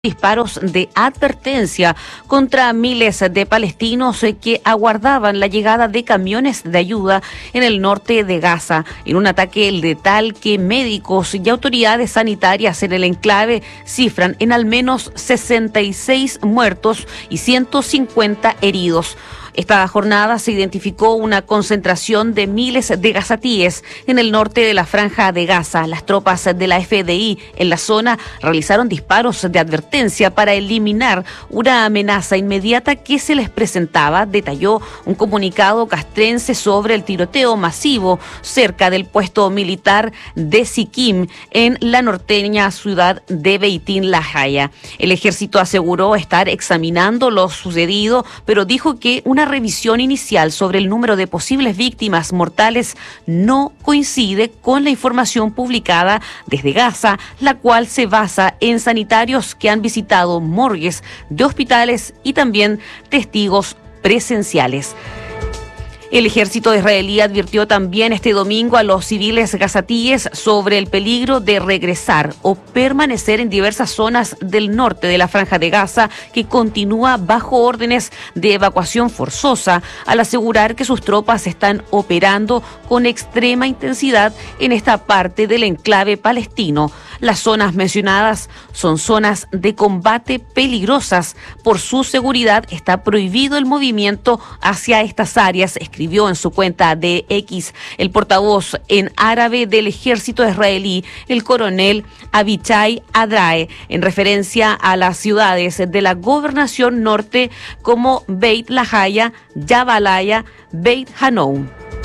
disparos de advertencia contra miles de palestinos que aguardaban la llegada de camiones de ayuda en el norte de Gaza, en un ataque letal que médicos y autoridades sanitarias en el enclave cifran en al menos 66 muertos y 150 heridos. Esta jornada se identificó una concentración de miles de gazatíes en el norte de la Franja de Gaza. Las tropas de la FDI en la zona realizaron disparos de advertencia para eliminar una amenaza inmediata que se les presentaba, detalló un comunicado castrense sobre el tiroteo masivo cerca del puesto militar de Siquim en la norteña ciudad de Beitín La Jaya. El ejército aseguró estar examinando lo sucedido, pero dijo que una revisión inicial sobre el número de posibles víctimas mortales no coincide con la información publicada desde Gaza, la cual se basa en sanitarios que han visitado morgues de hospitales y también testigos presenciales. El ejército israelí advirtió también este domingo a los civiles gazatíes sobre el peligro de regresar o permanecer en diversas zonas del norte de la Franja de Gaza, que continúa bajo órdenes de evacuación forzosa, al asegurar que sus tropas están operando con extrema intensidad en esta parte del enclave palestino. Las zonas mencionadas son zonas de combate peligrosas. Por su seguridad está prohibido el movimiento hacia estas áreas, escribió en su cuenta de X el portavoz en árabe del ejército israelí, el coronel Avichai Adrae, en referencia a las ciudades de la gobernación norte como Beit Lahaya, Jabalaya, Beit Hanoun.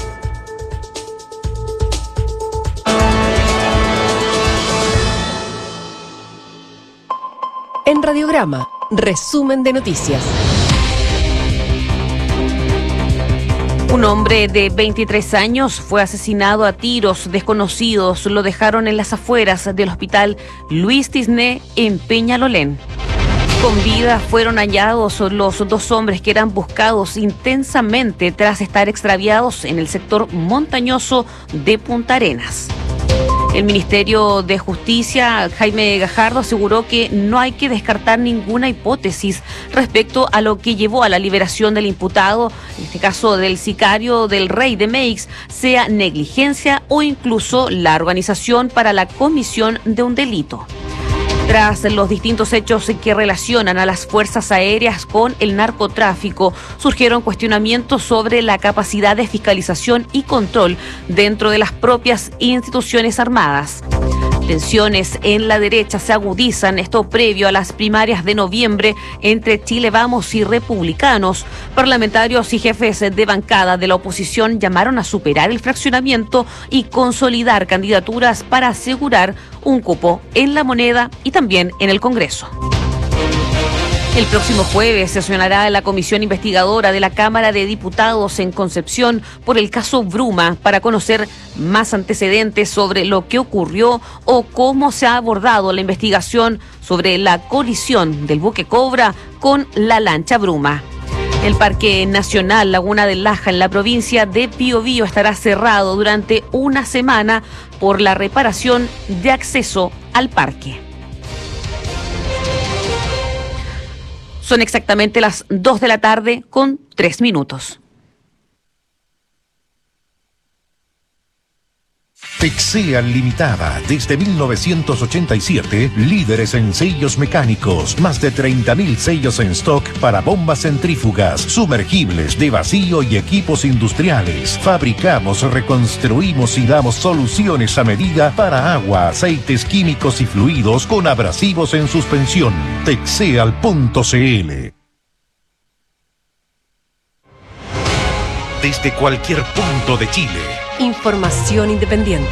En Radiograma, resumen de noticias. Un hombre de 23 años fue asesinado a tiros. Desconocidos lo dejaron en las afueras del hospital Luis Tisné en Peñalolén. Con vida fueron hallados los dos hombres que eran buscados intensamente tras estar extraviados en el sector montañoso de Punta Arenas. El Ministerio de Justicia, Jaime Gajardo, aseguró que no hay que descartar ninguna hipótesis respecto a lo que llevó a la liberación del imputado, en este caso del sicario del Rey de Meix, sea negligencia o incluso la organización para la comisión de un delito. Tras los distintos hechos que relacionan a las fuerzas aéreas con el narcotráfico, surgieron cuestionamientos sobre la capacidad de fiscalización y control dentro de las propias instituciones armadas. Tensiones en la derecha se agudizan, esto previo a las primarias de noviembre entre Chile Vamos y republicanos. Parlamentarios y jefes de bancada de la oposición llamaron a superar el fraccionamiento y consolidar candidaturas para asegurar un cupo en la moneda y también en el Congreso. El próximo jueves sesionará la comisión investigadora de la Cámara de Diputados en Concepción por el caso Bruma para conocer más antecedentes sobre lo que ocurrió o cómo se ha abordado la investigación sobre la colisión del buque Cobra con la lancha Bruma. El Parque Nacional Laguna del Laja en la provincia de Biobío estará cerrado durante una semana por la reparación de acceso al parque. Son exactamente las 2 de la tarde con 3 minutos. Texea Limitada, desde 1987, líderes en sellos mecánicos, más de 30.000 sellos en stock para bombas centrífugas, sumergibles de vacío y equipos industriales. Fabricamos, reconstruimos y damos soluciones a medida para agua, aceites químicos y fluidos con abrasivos en suspensión. Texeal.cl. Desde cualquier punto de Chile. Información independiente.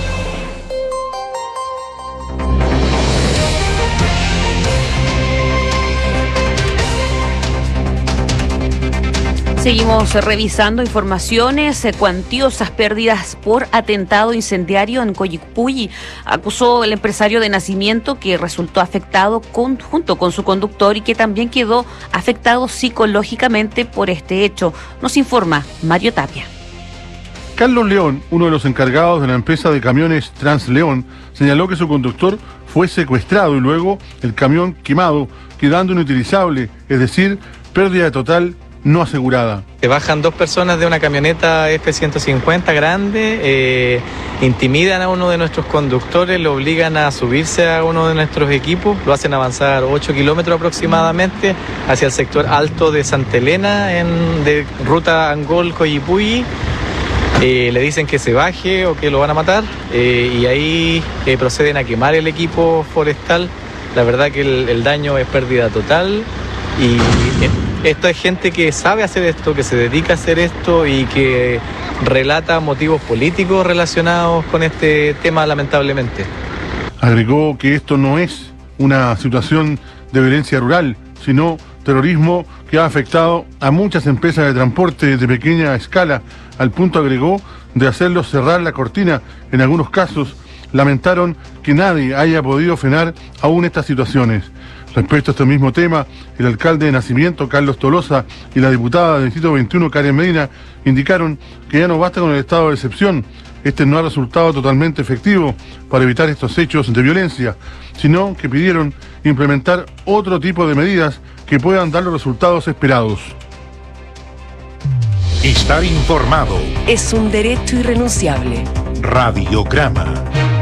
Seguimos revisando informaciones. Cuantiosas pérdidas por atentado incendiario en Coyipulli. Acusó el empresario de nacimiento que resultó afectado junto con su conductor y que también quedó afectado psicológicamente por este hecho. Nos informa Mario Tapia. Carlos León, uno de los encargados de la empresa de camiones Transleón, señaló que su conductor fue secuestrado y luego el camión quemado, quedando inutilizable, es decir, pérdida total no asegurada. Se bajan 2 personas de una camioneta F-150 grande, intimidan a uno de nuestros conductores, lo obligan a subirse a uno de nuestros equipos, lo hacen avanzar 8 kilómetros aproximadamente hacia el sector alto de Santa Elena, de ruta Angol-Coyipulli. Le dicen que se baje o que lo van a matar, y ahí proceden a quemar el equipo forestal. La verdad que el daño es pérdida total, y esto es gente que sabe hacer esto, que se dedica a hacer esto y que relata motivos políticos relacionados con este tema, lamentablemente. Agregó que esto no es una situación de violencia rural, sino terrorismo que ha afectado a muchas empresas de transporte de pequeña escala, al punto, agregó, de hacerlos cerrar la cortina. En algunos casos lamentaron que nadie haya podido frenar aún estas situaciones. Respecto a este mismo tema, el alcalde de Nacimiento, Carlos Tolosa, y la diputada del Distrito 21, Karen Medina, indicaron que ya no basta con el estado de excepción. Este no ha resultado totalmente efectivo para evitar estos hechos de violencia, sino que pidieron implementar otro tipo de medidas que puedan dar los resultados esperados. Estar informado. Es un derecho irrenunciable. Radiograma.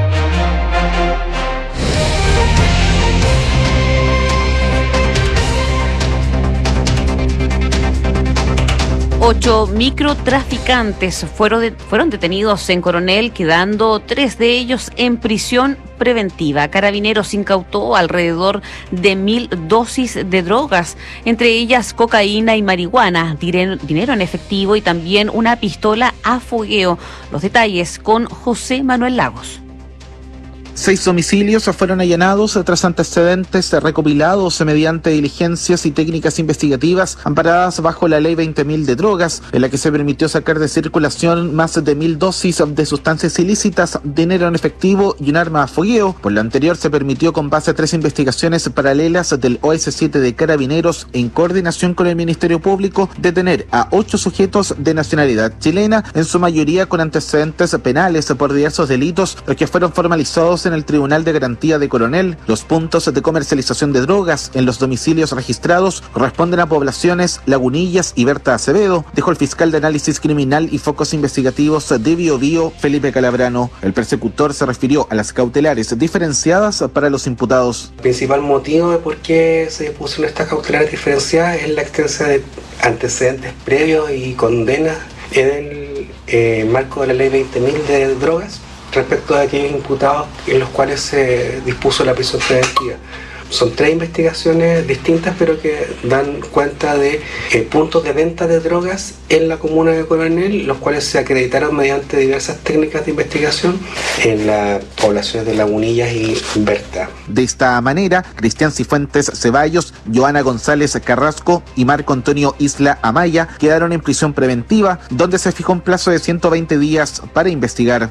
Ocho microtraficantes fueron detenidos en Coronel, quedando 3 de ellos en prisión preventiva. Carabineros incautó alrededor de 1.000 dosis de drogas, entre ellas cocaína y marihuana, dinero en efectivo y también una pistola a fogueo. Los detalles con José Manuel Lagos. 6 domicilios fueron allanados tras antecedentes recopilados mediante diligencias y técnicas investigativas amparadas bajo la Ley 20.000 de drogas, en la que se permitió sacar de circulación más de 1.000 dosis de sustancias ilícitas, dinero en efectivo y un arma a fogueo. Por lo anterior, se permitió, con base a 3 investigaciones paralelas del OS7 de Carabineros, en coordinación con el Ministerio Público, detener a 8 sujetos de nacionalidad chilena, en su mayoría con antecedentes penales por diversos delitos, los que fueron formalizados en el Tribunal de Garantía de Coronel. Los puntos de comercialización de drogas en los domicilios registrados corresponden a poblaciones Lagunillas y Berta Acevedo, dijo el fiscal de Análisis Criminal y Focos Investigativos de Biobío, Felipe Calabrano. El persecutor se refirió a las cautelares diferenciadas para los imputados. El principal motivo de por qué se pusieron estas cautelares diferenciadas es la existencia de antecedentes previos y condenas en el marco de la Ley 20.000 de drogas, respecto a aquellos imputados en los cuales se dispuso la prisión preventiva. Son 3 investigaciones distintas, pero que dan cuenta de puntos de venta de drogas en la comuna de Coronel, los cuales se acreditaron mediante diversas técnicas de investigación en las poblaciones de Lagunillas y Berta. De esta manera, Cristian Cifuentes Ceballos, Joana González Carrasco y Marco Antonio Isla Amaya quedaron en prisión preventiva, donde se fijó un plazo de 120 días para investigar.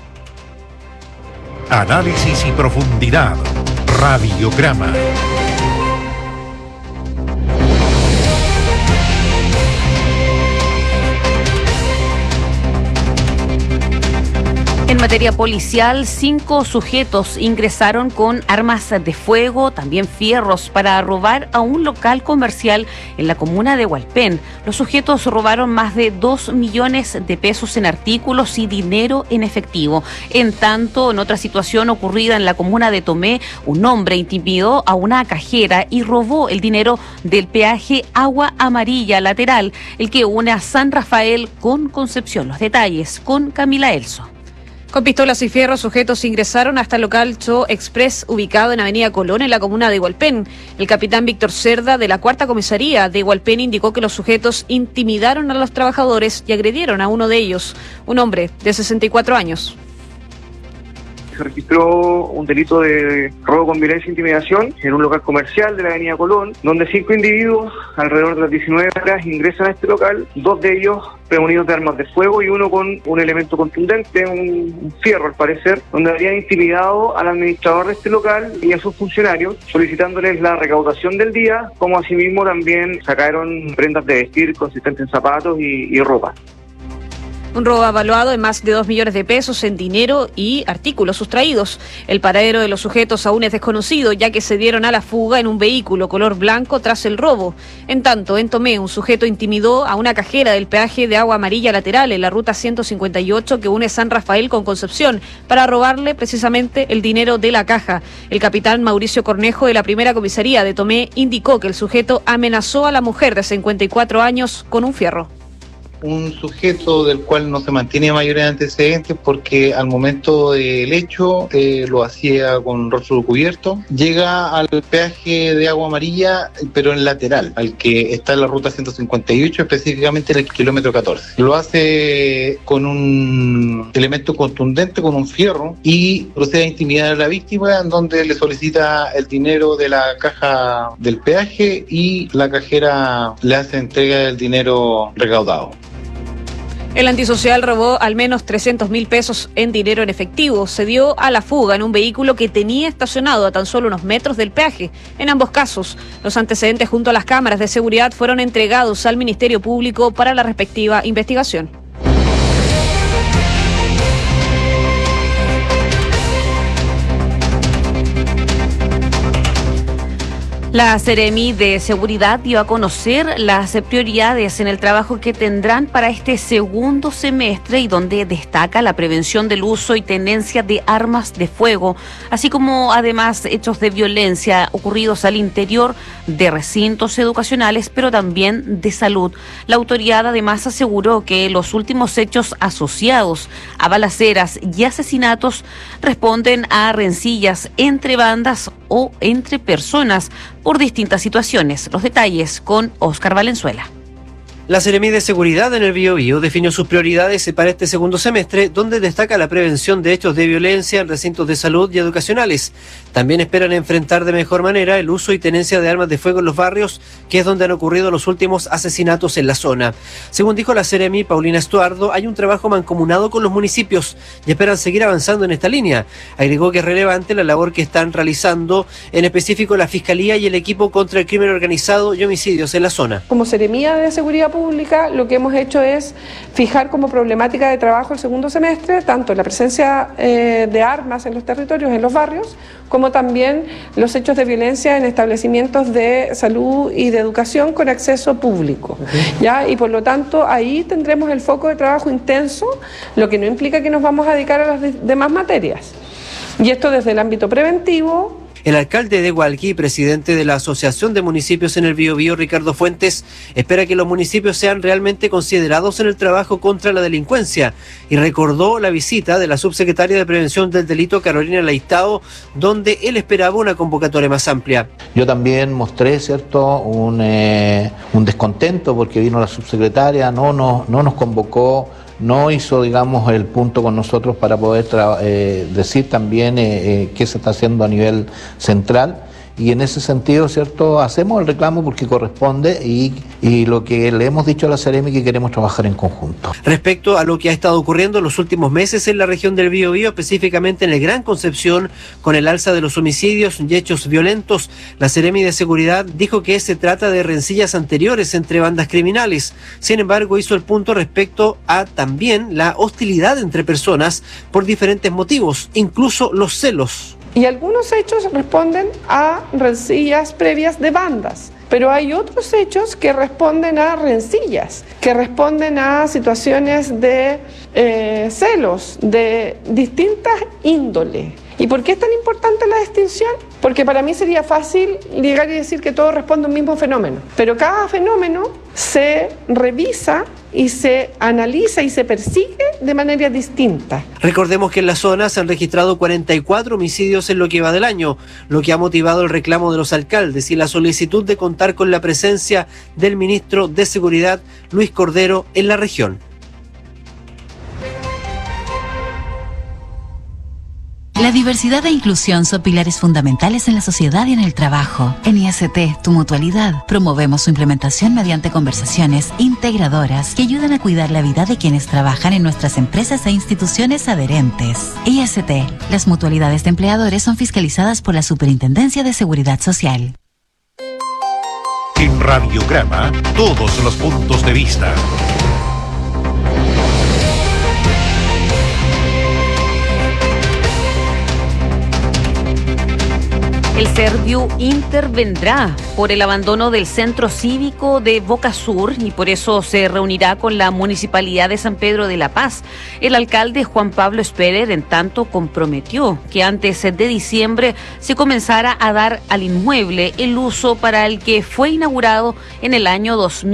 Análisis y profundidad. Radiograma. En materia policial, 5 sujetos ingresaron con armas de fuego, también fierros, para robar a un local comercial en la comuna de Hualpén. Los sujetos robaron más de 2 millones de pesos en artículos y dinero en efectivo. En tanto, en otra situación ocurrida en la comuna de Tomé, un hombre intimidó a una cajera y robó el dinero del peaje Agua Amarilla lateral, el que une a San Rafael con Concepción. Los detalles con Camila Elso. Con pistolas y fierros, sujetos ingresaron hasta el local Cho Express, ubicado en Avenida Colón, en la comuna de Hualpén. El capitán Víctor Cerda, de la 4ª Comisaría de Hualpén, indicó que los sujetos intimidaron a los trabajadores y agredieron a uno de ellos, un hombre de 64 años. Se registró un delito de robo con violencia e intimidación en un local comercial de la avenida Colón, donde 5 individuos, alrededor de las 19 horas, ingresan a este local, 2 de ellos premunidos de armas de fuego y uno con un elemento contundente, un fierro al parecer, donde habrían intimidado al administrador de este local y a sus funcionarios, solicitándoles la recaudación del día, como asimismo también sacaron prendas de vestir consistentes en zapatos y ropa. Un robo evaluado en más de 2 millones de pesos en dinero y artículos sustraídos. El paradero de los sujetos aún es desconocido, ya que se dieron a la fuga en un vehículo color blanco tras el robo. En tanto, en Tomé, un sujeto intimidó a una cajera del peaje de Agua Amarilla lateral en la ruta 158 que une San Rafael con Concepción para robarle precisamente el dinero de la caja. El capitán Mauricio Cornejo de la primera comisaría de Tomé indicó que el sujeto amenazó a la mujer de 54 años con un fierro. Un sujeto del cual no se mantiene mayores antecedentes porque al momento del hecho lo hacía con rostro cubierto. Llega al peaje de Agua Amarilla, pero en lateral, al que está en la ruta 158, específicamente en el kilómetro 14. Lo hace con un elemento contundente, con un fierro, y procede a intimidar a la víctima, en donde le solicita el dinero de la caja del peaje y la cajera le hace entrega del dinero recaudado. El antisocial robó al menos 300.000 pesos en dinero en efectivo. Se dio a la fuga en un vehículo que tenía estacionado a tan solo unos metros del peaje. En ambos casos, los antecedentes junto a las cámaras de seguridad fueron entregados al Ministerio Público para la respectiva investigación. La Seremi de Seguridad dio a conocer las prioridades en el trabajo que tendrán para este segundo semestre y donde destaca la prevención del uso y tenencia de armas de fuego, así como además hechos de violencia ocurridos al interior de recintos educacionales, pero también de salud. La autoridad además aseguró que los últimos hechos asociados a balaceras y asesinatos responden a rencillas entre bandas o entre personas por distintas situaciones. Los detalles con Óscar Valenzuela. La Seremi de Seguridad en el Biobío definió sus prioridades para este segundo semestre, donde destaca la prevención de hechos de violencia en recintos de salud y educacionales. También esperan enfrentar de mejor manera el uso y tenencia de armas de fuego en los barrios, que es donde han ocurrido los últimos asesinatos en la zona. Según dijo la Seremi Paulina Estuardo, hay un trabajo mancomunado con los municipios y esperan seguir avanzando en esta línea. Agregó que es relevante la labor que están realizando, en específico la Fiscalía y el equipo contra el crimen organizado y homicidios en la zona. Como Seremi de Seguridad Pública, lo que hemos hecho es fijar como problemática de trabajo el segundo semestre tanto la presencia de armas en los territorios, en los barrios, como también los hechos de violencia en establecimientos de salud y de educación con acceso público. ¿Ya? Y por lo tanto ahí tendremos el foco de trabajo intenso, lo que no implica que nos vamos a dedicar a las demás materias. Y esto desde el ámbito preventivo. El alcalde de Hualqui, presidente de la Asociación de Municipios en el Biobío, Ricardo Fuentes, espera que los municipios sean realmente considerados en el trabajo contra la delincuencia y recordó la visita de la subsecretaria de Prevención del Delito, Carolina Leistao, donde él esperaba una convocatoria más amplia. Yo también mostré, ¿cierto?, un descontento porque vino la subsecretaria, no nos convocó, no hizo, digamos, el punto con nosotros para poder decir también qué se está haciendo a nivel central. Y en ese sentido, ¿cierto?, hacemos el reclamo porque corresponde y lo que le hemos dicho a la Seremi que queremos trabajar en conjunto. Respecto a lo que ha estado ocurriendo en los últimos meses en la región del Biobío, específicamente en el Gran Concepción, con el alza de los homicidios y hechos violentos, la Seremi de Seguridad dijo que se trata de rencillas anteriores entre bandas criminales. Sin embargo, hizo el punto respecto a también la hostilidad entre personas por diferentes motivos, incluso los celos. Y algunos hechos responden a rencillas previas de bandas, pero hay otros hechos que responden a rencillas, que responden a situaciones de celos de distintas índoles. ¿Y por qué es tan importante la distinción? Porque para mí sería fácil llegar y decir que todo responde a un mismo fenómeno, pero cada fenómeno se revisa y se analiza y se persigue de manera distinta. Recordemos que en la zona se han registrado 44 homicidios en lo que va del año, lo que ha motivado el reclamo de los alcaldes y la solicitud de contar con la presencia del ministro de Seguridad, Luis Cordero, en la región. La diversidad e inclusión son pilares fundamentales en la sociedad y en el trabajo. En IST, tu mutualidad, promovemos su implementación mediante conversaciones integradoras que ayudan a cuidar la vida de quienes trabajan en nuestras empresas e instituciones adherentes. IST, las mutualidades de empleadores son fiscalizadas por la Superintendencia de Seguridad Social. En Radiograma, todos los puntos de vista. El Serviu intervendrá por el abandono del centro cívico de Boca Sur y por eso se reunirá con la Municipalidad de San Pedro de la Paz. El alcalde Juan Pablo Sperer, en tanto, comprometió que antes de diciembre se comenzara a dar al inmueble el uso para el que fue inaugurado en el año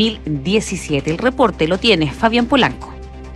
2017. El reporte lo tiene Fabián Polanco.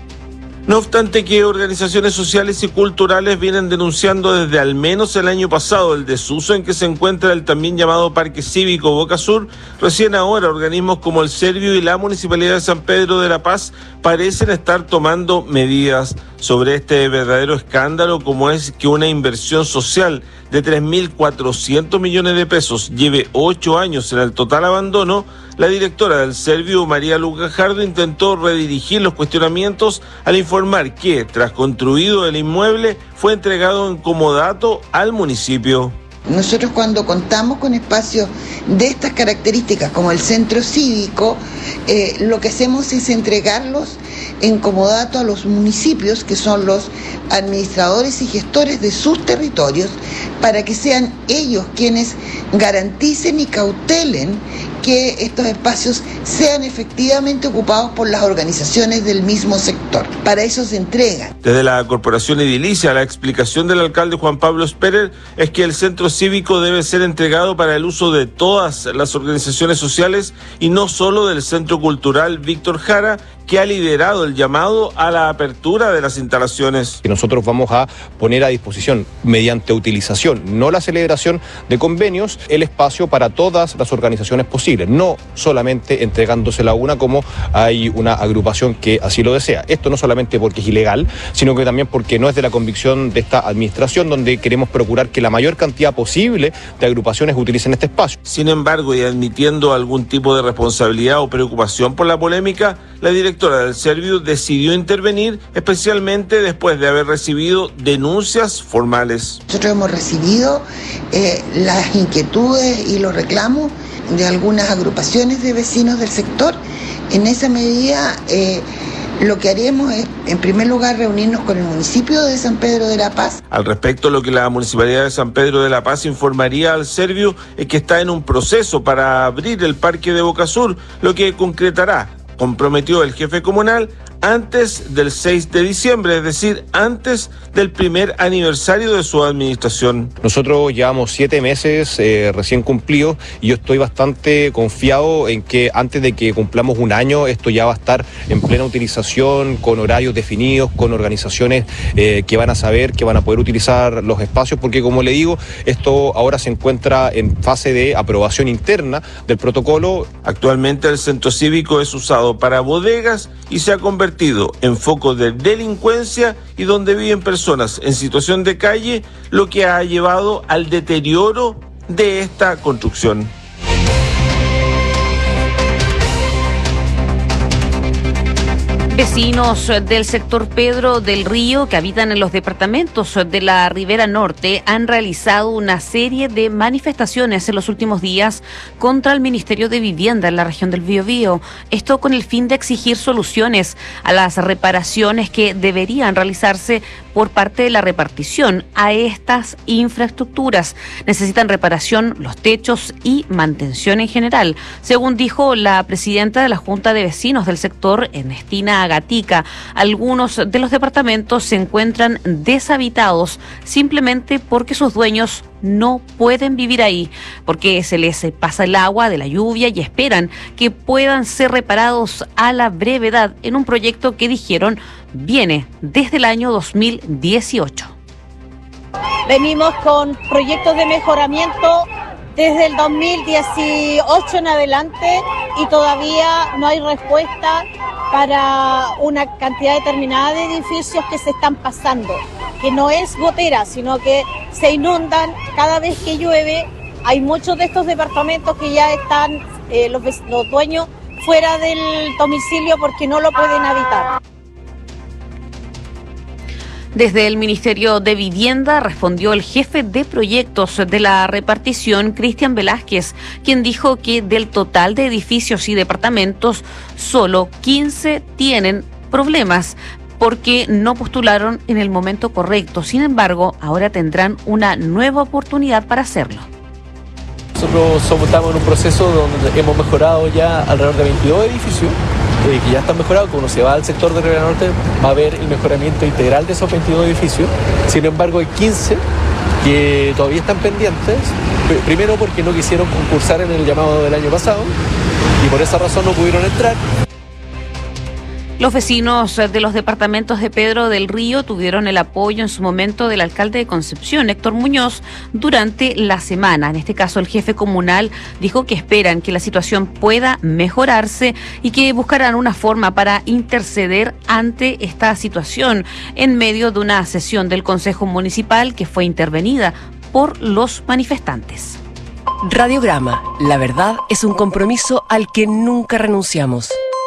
No obstante que organizaciones sociales y culturales vienen denunciando desde al menos el año pasado el desuso en que se encuentra el también llamado Parque Cívico Boca Sur, recién ahora organismos como el Serviu y la Municipalidad de San Pedro de la Paz parecen estar tomando medidas sobre este verdadero escándalo, como es que una inversión social de 3.400 millones de pesos lleve 8 años en el total abandono. La directora del Serviu, María Luz Gajardo, intentó redirigir los cuestionamientos al informar que, tras construido el inmueble, fue entregado en comodato al municipio. Nosotros, cuando contamos con espacios de estas características como el centro cívico, lo que hacemos es entregarlos en comodato a los municipios, que son los administradores y gestores de sus territorios, para que sean ellos quienes garanticen y cautelen que estos espacios sean efectivamente ocupados por las organizaciones del mismo sector. Para eso se entregan. Desde la Corporación Edilicia, la explicación del alcalde Juan Pablo Sperer es que el centro cívico debe ser entregado para el uso de todas las organizaciones sociales y no solo del Centro Cultural Víctor Jara, que ha liderado el llamado a la apertura de las instalaciones. Que nosotros vamos a poner a disposición, mediante utilización, no la celebración de convenios, el espacio para todas las organizaciones posibles, no solamente entregándosela a una como hay una agrupación que así lo desea. Esto no solamente porque es ilegal, sino que también porque no es de la convicción de esta administración, donde queremos procurar que la mayor cantidad posible de agrupaciones utilicen este espacio. Sin embargo, y admitiendo algún tipo de responsabilidad o preocupación por la polémica, la directora del Serviu decidió intervenir, especialmente después de haber recibido denuncias formales. Nosotros hemos recibido las inquietudes y los reclamos de algunas agrupaciones de vecinos del sector. En esa medida, lo que haremos es, en primer lugar, reunirnos con el municipio de San Pedro de la Paz. Al respecto, lo que la Municipalidad de San Pedro de la Paz informaría al Serviu es que está en un proceso para abrir el Parque de Boca Sur, lo que concretará, comprometió el jefe comunal, antes del 6 de diciembre, es decir, antes del primer aniversario de su administración. Nosotros llevamos 7 meses recién cumplidos y yo estoy bastante confiado en que antes de que cumplamos un año esto ya va a estar en plena utilización, con horarios definidos, con organizaciones que van a saber que van a poder utilizar los espacios, porque como le digo, esto ahora se encuentra en fase de aprobación interna del protocolo. Actualmente el centro cívico es usado para bodegas y se ha convertido en foco de delincuencia y donde viven personas en situación de calle, lo que ha llevado al deterioro de esta construcción. Vecinos del sector Pedro del Río que habitan en los departamentos de la Ribera Norte han realizado una serie de manifestaciones en los últimos días contra el Ministerio de Vivienda en la región del Biobío. Esto con el fin de exigir soluciones a las reparaciones que deberían realizarse por parte de la repartición a estas infraestructuras. Necesitan reparación los techos y mantención en general, según dijo la presidenta de la Junta de Vecinos del sector, Ernestina Gatica. Algunos de los departamentos se encuentran deshabitados simplemente porque sus dueños no pueden vivir ahí, porque se les pasa el agua de la lluvia y esperan que puedan ser reparados a la brevedad en un proyecto que dijeron viene desde el año 2018. Venimos con proyectos de mejoramiento desde el 2018 en adelante y todavía no hay respuesta para una cantidad determinada de edificios que se están pasando, que no es gotera, sino que se inundan cada vez que llueve. Hay muchos de estos departamentos que ya están los dueños fuera del domicilio porque no lo pueden habitar. Desde el Ministerio de Vivienda respondió el jefe de proyectos de la repartición, Cristian Velázquez, quien dijo que del total de edificios y departamentos, solo 15 tienen problemas porque no postularon en el momento correcto. Sin embargo, ahora tendrán una nueva oportunidad para hacerlo. Nosotros estamos en un proceso donde hemos mejorado ya alrededor de 22 edificios que ya están mejorados. Cuando se va al sector de Rivera Norte va a haber el mejoramiento integral de esos 22 edificios. Sin embargo, hay 15 que todavía están pendientes, primero porque no quisieron concursar en el llamado del año pasado y por esa razón no pudieron entrar. Los vecinos de los departamentos de Pedro del Río tuvieron el apoyo en su momento del alcalde de Concepción, Héctor Muñoz, durante la semana. En este caso, el jefe comunal dijo que esperan que la situación pueda mejorarse y que buscarán una forma para interceder ante esta situación en medio de una sesión del Consejo Municipal que fue intervenida por los manifestantes. Radiograma. La verdad es un compromiso al que nunca renunciamos.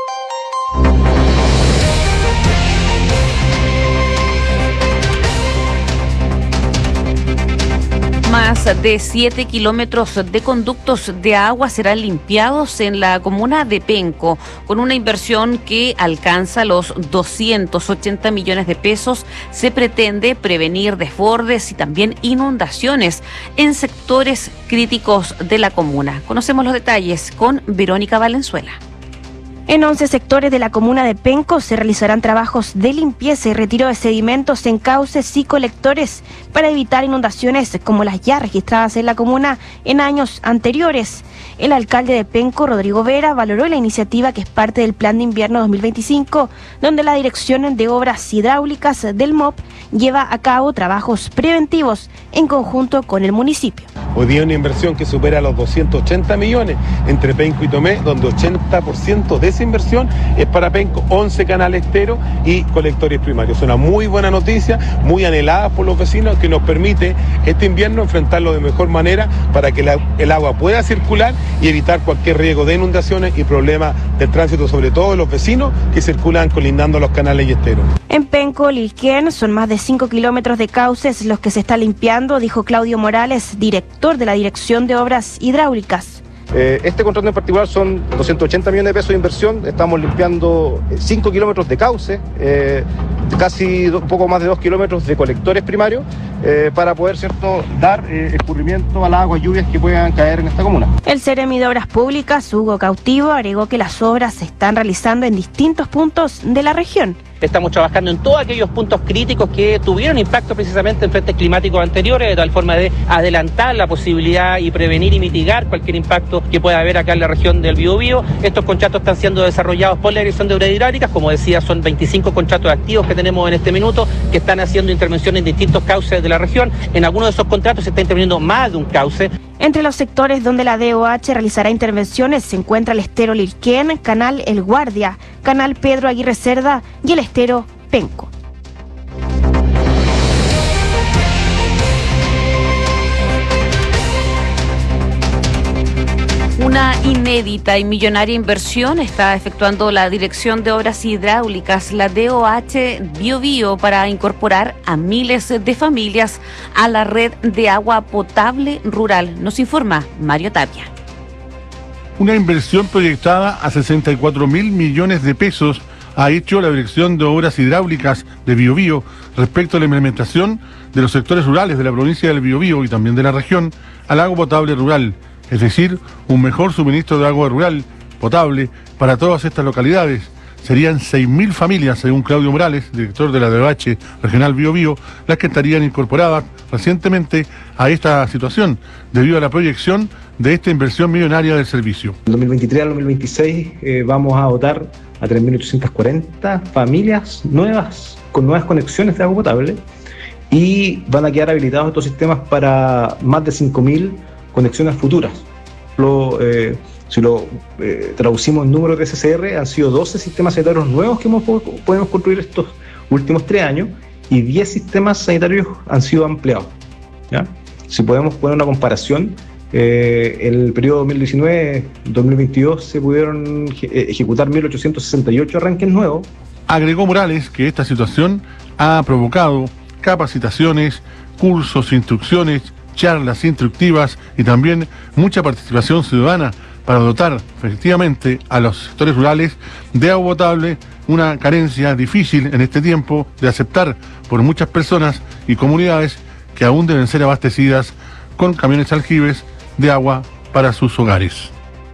Más de 7 kilómetros de conductos de agua serán limpiados en la comuna de Penco, con una inversión que alcanza los 280 millones de pesos. Se pretende prevenir desbordes y también inundaciones en sectores críticos de la comuna. Conocemos los detalles con Verónica Valenzuela. En 11 sectores de la comuna de Penco se realizarán trabajos de limpieza y retiro de sedimentos en cauces y colectores para evitar inundaciones como las ya registradas en la comuna en años anteriores. El alcalde de Penco, Rodrigo Vera, valoró la iniciativa que es parte del Plan de Invierno 2025, donde la Dirección de Obras Hidráulicas del MOP lleva a cabo trabajos preventivos en conjunto con el municipio. Hoy día una inversión que supera los 280 millones entre Penco y Tomé, donde 80% de esa inversión es para Penco, 11 canales teros y colectores primarios. Es una muy buena noticia, muy anhelada por los vecinos, que nos permite este invierno enfrentarlo de mejor manera para que el agua pueda circular y evitar cualquier riesgo de inundaciones y problemas del tránsito, sobre todo de los vecinos que circulan colindando los canales y esteros. En Penco, Lilquén, son más de 5 kilómetros de cauces los que se está limpiando, dijo Claudio Morales, director de la Dirección de Obras Hidráulicas. Este contrato en particular son 280 millones de pesos de inversión. Estamos limpiando 5 kilómetros de cauce, casi un poco más de 2 kilómetros de colectores primarios, para poder, ¿cierto?, dar escurrimiento a las aguas lluvias que puedan caer en esta comuna. El Seremi de Obras Públicas, Hugo Cautivo, agregó que las obras se están realizando en distintos puntos de la región. Estamos trabajando en todos aquellos puntos críticos que tuvieron impacto precisamente en frentes climáticos anteriores, de tal forma de adelantar la posibilidad y prevenir y mitigar cualquier impacto que pueda haber acá en la región del Biobío. Estos contratos están siendo desarrollados por la Dirección de Obras Hidráulicas. Como decía, son 25 contratos activos que tenemos en este minuto, que están haciendo intervenciones en distintos cauces de la región. En algunos de esos contratos se está interviniendo más de un cauce. Entre los sectores donde la DOH realizará intervenciones se encuentra el estero Lilquén, Canal El Guardia, Canal Pedro Aguirre Cerda y el estero Penco. Una inédita y millonaria inversión está efectuando la Dirección de Obras Hidráulicas, la DOH Biobío, para incorporar a miles de familias a la red de agua potable rural. Nos informa Mario Tapia. Una inversión proyectada a 64.000 millones de pesos ha hecho la Dirección de Obras Hidráulicas de Biobío respecto a la implementación de los sectores rurales de la provincia del Biobío y también de la región al agua potable rural. Es decir, un mejor suministro de agua rural potable para todas estas localidades. Serían 6.000 familias, según Claudio Morales, director de la DOH Regional Biobío, las que estarían incorporadas recientemente a esta situación, debido a la proyección de esta inversión millonaria del servicio. Del 2023 al 2026 vamos a dotar a 3.840 familias nuevas, con nuevas conexiones de agua potable, y van a quedar habilitados estos sistemas para más de 5.000 conexiones futuras. Si lo traducimos en números de SCR, han sido 12 sistemas sanitarios nuevos que podemos construir estos últimos 3 años y 10 sistemas sanitarios han sido ampliados, ¿ya? Si podemos poner una comparación, en el periodo 2019-2022 se pudieron ejecutar 1.868 arranques nuevos. Agregó Morales que esta situación ha provocado capacitaciones, cursos, instrucciones, charlas instructivas y también mucha participación ciudadana para dotar efectivamente a los sectores rurales de agua potable, una carencia difícil en este tiempo de aceptar por muchas personas y comunidades que aún deben ser abastecidas con camiones aljibes de agua para sus hogares.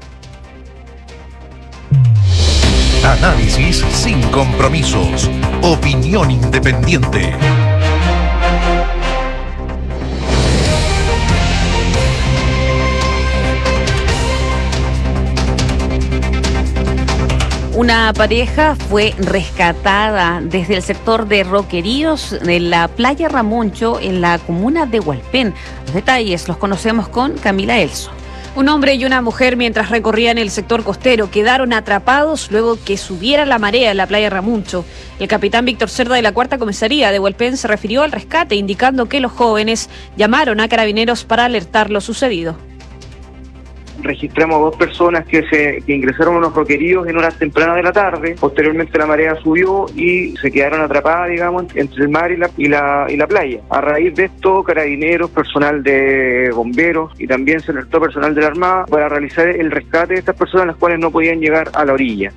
Análisis sin compromisos. Opinión independiente. Una pareja fue rescatada desde el sector de Roqueríos en la playa Ramuncho, en la comuna de Hualpén. Los detalles los conocemos con Camila Elso. Un hombre y una mujer, mientras recorrían el sector costero, quedaron atrapados luego que subiera la marea en la playa Ramuncho. El capitán Víctor Cerda de la Cuarta Comisaría de Hualpén se refirió al rescate, indicando que los jóvenes llamaron a Carabineros para alertar lo sucedido. Registramos 2 personas que ingresaron a unos roqueríos en horas tempranas de la tarde. Posteriormente la marea subió y se quedaron atrapadas, digamos, entre el mar y la playa. A raíz de esto, Carabineros, personal de bomberos y también se alertó personal de la Armada para realizar el rescate de estas personas, las cuales no podían llegar a la orilla.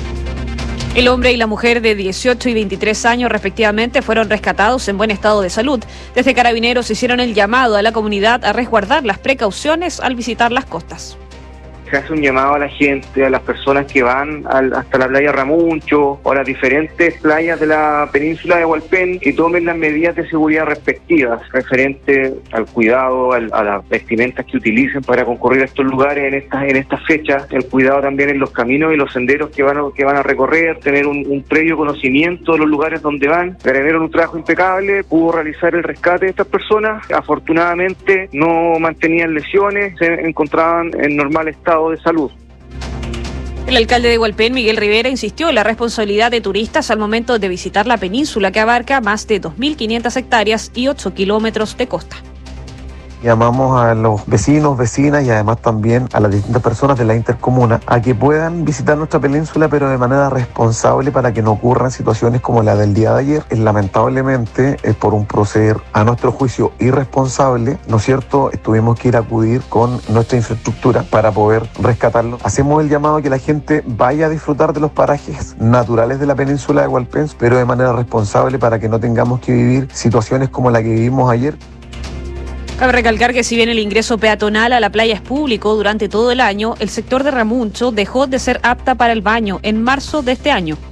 El hombre y la mujer de 18 y 23 años respectivamente fueron rescatados en buen estado de salud. Desde Carabineros hicieron el llamado a la comunidad a resguardar las precauciones al visitar las costas. Se hace un llamado a la gente, a las personas que van hasta la playa Ramuncho o a las diferentes playas de la península de Hualpén, que tomen las medidas de seguridad respectivas, referente al cuidado, a las vestimentas que utilicen para concurrir a estos lugares en estas fechas, el cuidado también en los caminos y los senderos que van a recorrer, tener un previo conocimiento de los lugares donde van. Carabineros, un trabajo impecable, pudo realizar el rescate de estas personas. Afortunadamente no mantenían lesiones, se encontraban en normal estado de salud. El alcalde de Hualpén, Miguel Rivera, insistió en la responsabilidad de turistas al momento de visitar la península, que abarca más de 2.500 hectáreas y 8 kilómetros de costa. Llamamos a los vecinos, vecinas y además también a las distintas personas de la intercomuna a que puedan visitar nuestra península, pero de manera responsable, para que no ocurran situaciones como la del día de ayer. Lamentablemente, por un proceder a nuestro juicio irresponsable, ¿no es cierto?, tuvimos que ir a acudir con nuestra infraestructura para poder rescatarlo. Hacemos el llamado a que la gente vaya a disfrutar de los parajes naturales de la península de Hualpén, pero de manera responsable, para que no tengamos que vivir situaciones como la que vivimos ayer. Cabe recalcar que si bien el ingreso peatonal a la playa es público durante todo el año, el sector de Ramuncho dejó de ser apta para el baño en marzo de este año.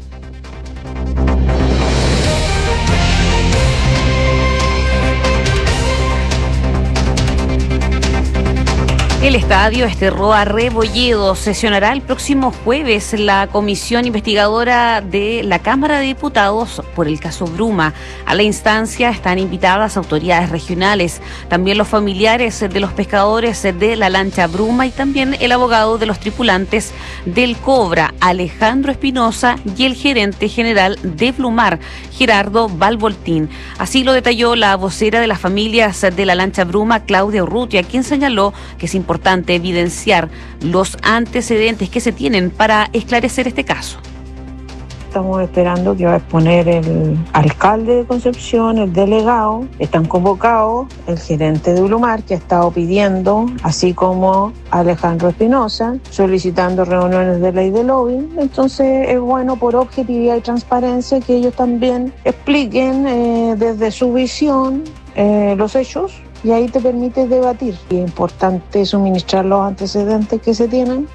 El estadio Esterro Arrebolledo sesionará el próximo jueves la comisión investigadora de la Cámara de Diputados por el caso Bruma. A la instancia están invitadas autoridades regionales, también los familiares de los pescadores de la lancha Bruma y también el abogado de los tripulantes del Cobra, Alejandro Espinosa, y el gerente general de Blumar, Gerardo Balvoltín. Así lo detalló la vocera de las familias de la lancha Bruma, Claudia Urrutia, quien señaló que es importante evidenciar los antecedentes que se tienen para esclarecer este caso. Estamos esperando que va a exponer el alcalde de Concepción, el delegado, están convocados el gerente de Blumar, que ha estado pidiendo, así como Alejandro Espinosa, solicitando reuniones de ley de lobby. Entonces es bueno, por objetividad y transparencia, que ellos también expliquen desde su visión los hechos, y ahí te permite debatir. Y es importante suministrar los antecedentes que se tienen.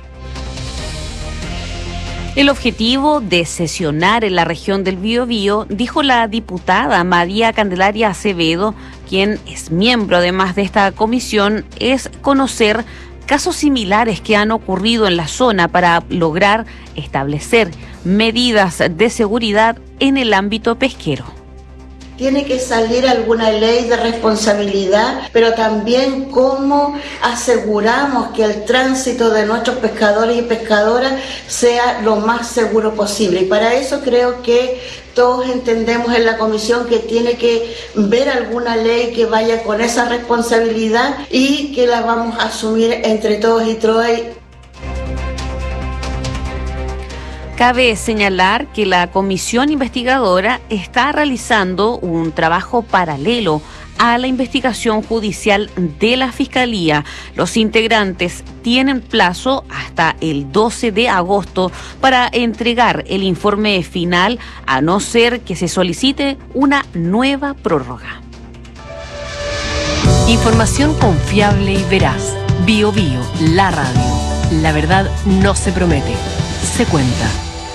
El objetivo de sesionar en la región del Biobío, dijo la diputada María Candelaria Acevedo, quien es miembro además de esta comisión, es conocer casos similares que han ocurrido en la zona para lograr establecer medidas de seguridad en el ámbito pesquero. Tiene que salir alguna ley de responsabilidad, pero también cómo aseguramos que el tránsito de nuestros pescadores y pescadoras sea lo más seguro posible. Y para eso creo que todos entendemos en la comisión que tiene que ver alguna ley que vaya con esa responsabilidad y que la vamos a asumir entre todos y todas. Cabe señalar que la comisión investigadora está realizando un trabajo paralelo a la investigación judicial de la Fiscalía. Los integrantes tienen plazo hasta el 12 de agosto para entregar el informe final, a no ser que se solicite una nueva prórroga. Información confiable y veraz. Bio Bio, la radio. La verdad no se promete, se cuenta.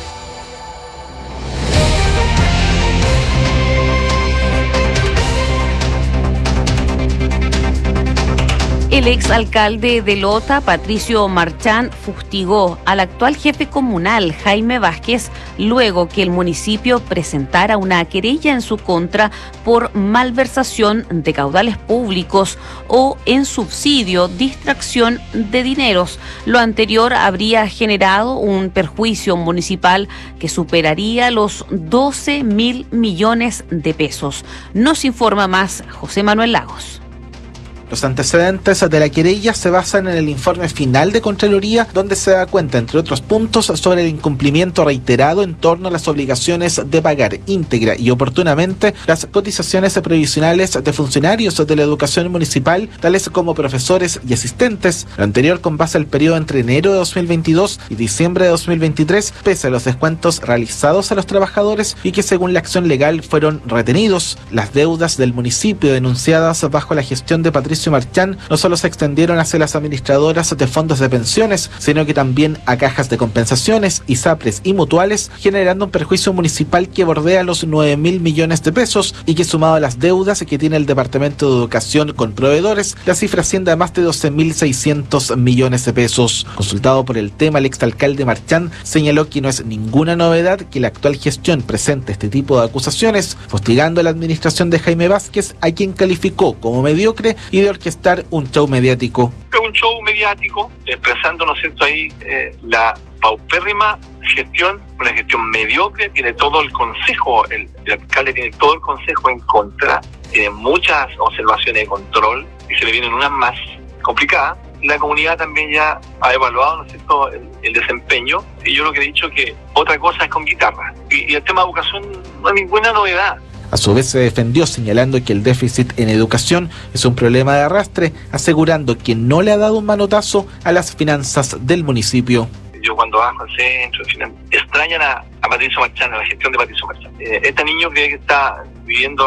El exalcalde de Lota, Patricio Marchán, fustigó al actual jefe comunal, Jaime Vázquez, luego que el municipio presentara una querella en su contra por malversación de caudales públicos o en subsidio, distracción de dineros. Lo anterior habría generado un perjuicio municipal que superaría los 12.000 millones de pesos. Nos informa más José Manuel Lagos. Los antecedentes de la querella se basan en el informe final de Contraloría, donde se da cuenta, entre otros puntos, sobre el incumplimiento reiterado en torno a las obligaciones de pagar íntegra y oportunamente las cotizaciones previsionales de funcionarios de la educación municipal, tales como profesores y asistentes, lo anterior con base al periodo entre enero de 2022 y diciembre de 2023, pese a los descuentos realizados a los trabajadores y que según la acción legal fueron retenidos. Las deudas del municipio denunciadas bajo la gestión de Patricio Marchán no solo se extendieron hacia las administradoras de fondos de pensiones, sino que también a cajas de compensaciones, ISAPRES y mutuales, generando un perjuicio municipal que bordea los 9.000 millones de pesos y que, sumado a las deudas que tiene el Departamento de Educación con proveedores, la cifra asciende a más de 12.600 millones de pesos. Consultado por el tema, el exalcalde Marchán señaló que no es ninguna novedad que la actual gestión presente este tipo de acusaciones, fustigando a la administración de Jaime Vázquez, a quien calificó como mediocre y de orquestar un show mediático. Un show mediático, expresando, ¿no es cierto?, ahí la paupérrima gestión, una gestión mediocre, tiene todo el consejo, el alcalde tiene todo el consejo en contra, tiene muchas observaciones de control y se le vienen unas más complicadas. La comunidad también ya ha evaluado, ¿no es cierto?, el desempeño, y yo lo que he dicho que otra cosa es con guitarra. Y el tema de educación no hay ninguna novedad. A su vez se defendió señalando que el déficit en educación es un problema de arrastre, asegurando que no le ha dado un manotazo a las finanzas del municipio. Yo cuando bajo al centro, extrañan a Patricio Marchán, a la gestión de Patricio Marchán. Este niño cree que está viviendo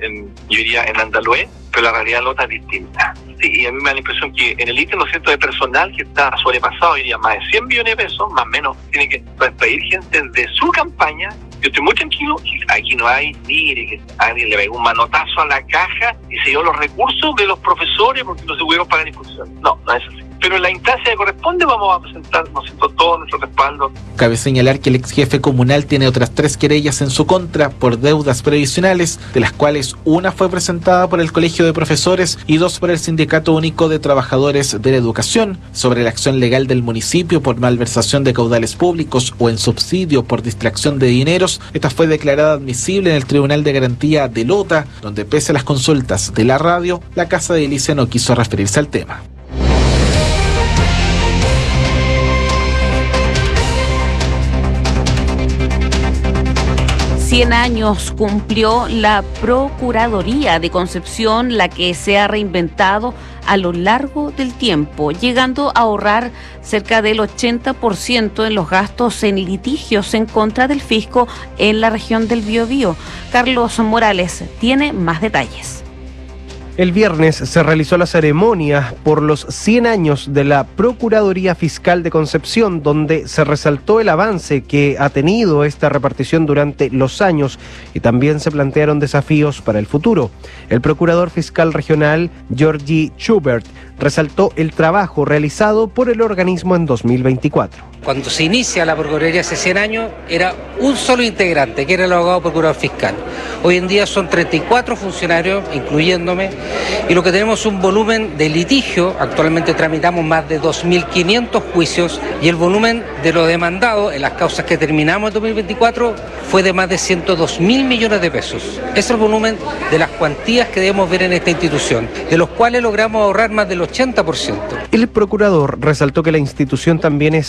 yo diría, en Andaluz, pero la realidad Lota es distinta. Sí, y a mí me da la impresión que en el ítem, ¿no es cierto?, de personal que está sobrepasado, diría más de 100 millones de pesos, más o menos, tiene que despedir gente de su campaña. Yo estoy muy tranquilo, aquí no hay, mire, que alguien le pegó un manotazo a la caja y se dio los recursos de los profesores porque no se pudieron pagar imposición. No, no es así. Pero en la instancia que corresponde vamos a presentar, ¿no es cierto?, todo nuestro respaldo. Cabe señalar que el ex jefe comunal tiene otras 3 querellas en su contra por deudas previsionales, de las cuales una fue presentada por el Colegio de Profesores y 2 por el Sindicato Único de Trabajadores de la Educación, sobre la acción legal del municipio por malversación de caudales públicos o en subsidio por distracción de dineros. Esta fue declarada admisible en el Tribunal de Garantía de Lota, donde pese a las consultas de la radio, la Casa de Edilicia no quiso referirse al tema. 100 años cumplió la Procuraduría de Concepción, la que se ha reinventado a lo largo del tiempo, llegando a ahorrar cerca del 80% en los gastos en litigios en contra del fisco en la región del Biobío. Carlos Morales tiene más detalles. El viernes se realizó la ceremonia por los 100 años de la Procuraduría Fiscal de Concepción, donde se resaltó el avance que ha tenido esta repartición durante los años y también se plantearon desafíos para el futuro. El procurador fiscal regional, Georgie Schubert, resaltó el trabajo realizado por el organismo en 2024. Cuando se inicia la Procuraduría hace 100 años, era un solo integrante, que era el abogado procurador fiscal. Hoy en día son 34 funcionarios, incluyéndome, y lo que tenemos es un volumen de litigio. Actualmente tramitamos más de 2.500 juicios y el volumen de lo demandado en las causas que terminamos en 2024 fue de más de 102.000 millones de pesos. Ese es el volumen de las cuantías que debemos ver en esta institución, de los cuales logramos ahorrar más del 80%. El procurador resaltó que la institución también es querellante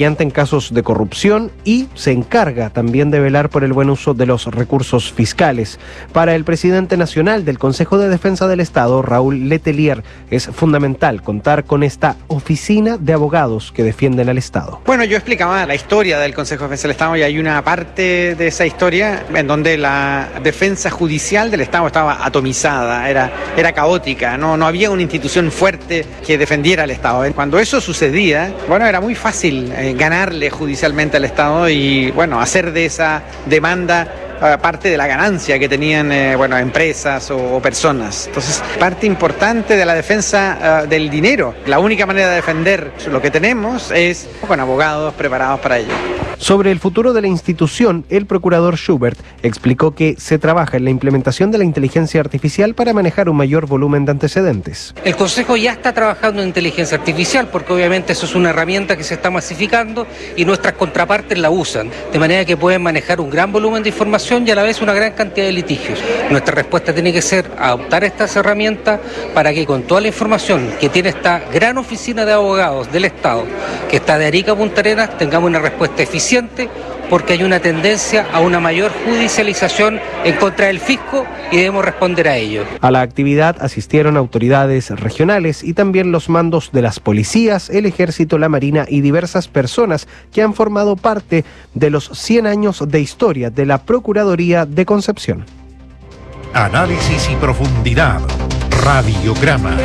querellante en casos de corrupción y se encarga también de velar por el buen uso de los recursos fiscales. Para el presidente nacional del Consejo de Defensa del Estado, Raúl Letelier, es fundamental contar con esta oficina de abogados que defienden al Estado. Bueno, yo explicaba la historia del Consejo de Defensa del Estado y hay una parte de esa historia en donde la defensa judicial del Estado estaba atomizada, era caótica, no había una institución fuerte que defendiera al Estado. Cuando eso sucedía, bueno, era muy fácil ganarle judicialmente al Estado y, bueno, hacer de esa demanda parte de la ganancia que tenían empresas o personas. Entonces, parte importante de la defensa del dinero. La única manera de defender lo que tenemos es con abogados preparados para ello. Sobre el futuro de la institución, el procurador Schubert explicó que se trabaja en la implementación de la inteligencia artificial para manejar un mayor volumen de antecedentes. El Consejo ya está trabajando en inteligencia artificial porque obviamente eso es una herramienta que se está masificando y nuestras contrapartes la usan, de manera que pueden manejar un gran volumen de información y a la vez una gran cantidad de litigios. Nuestra respuesta tiene que ser adoptar estas herramientas para que con toda la información que tiene esta gran oficina de abogados del Estado, que está de Arica a Punta Arenas, tengamos una respuesta eficiente, porque hay una tendencia a una mayor judicialización en contra del fisco y debemos responder a ello. A la actividad asistieron autoridades regionales y también los mandos de las policías, el Ejército, la Marina y diversas personas que han formado parte de los 100 años de historia de la Procuraduría de Concepción. Análisis y profundidad. Radiograma.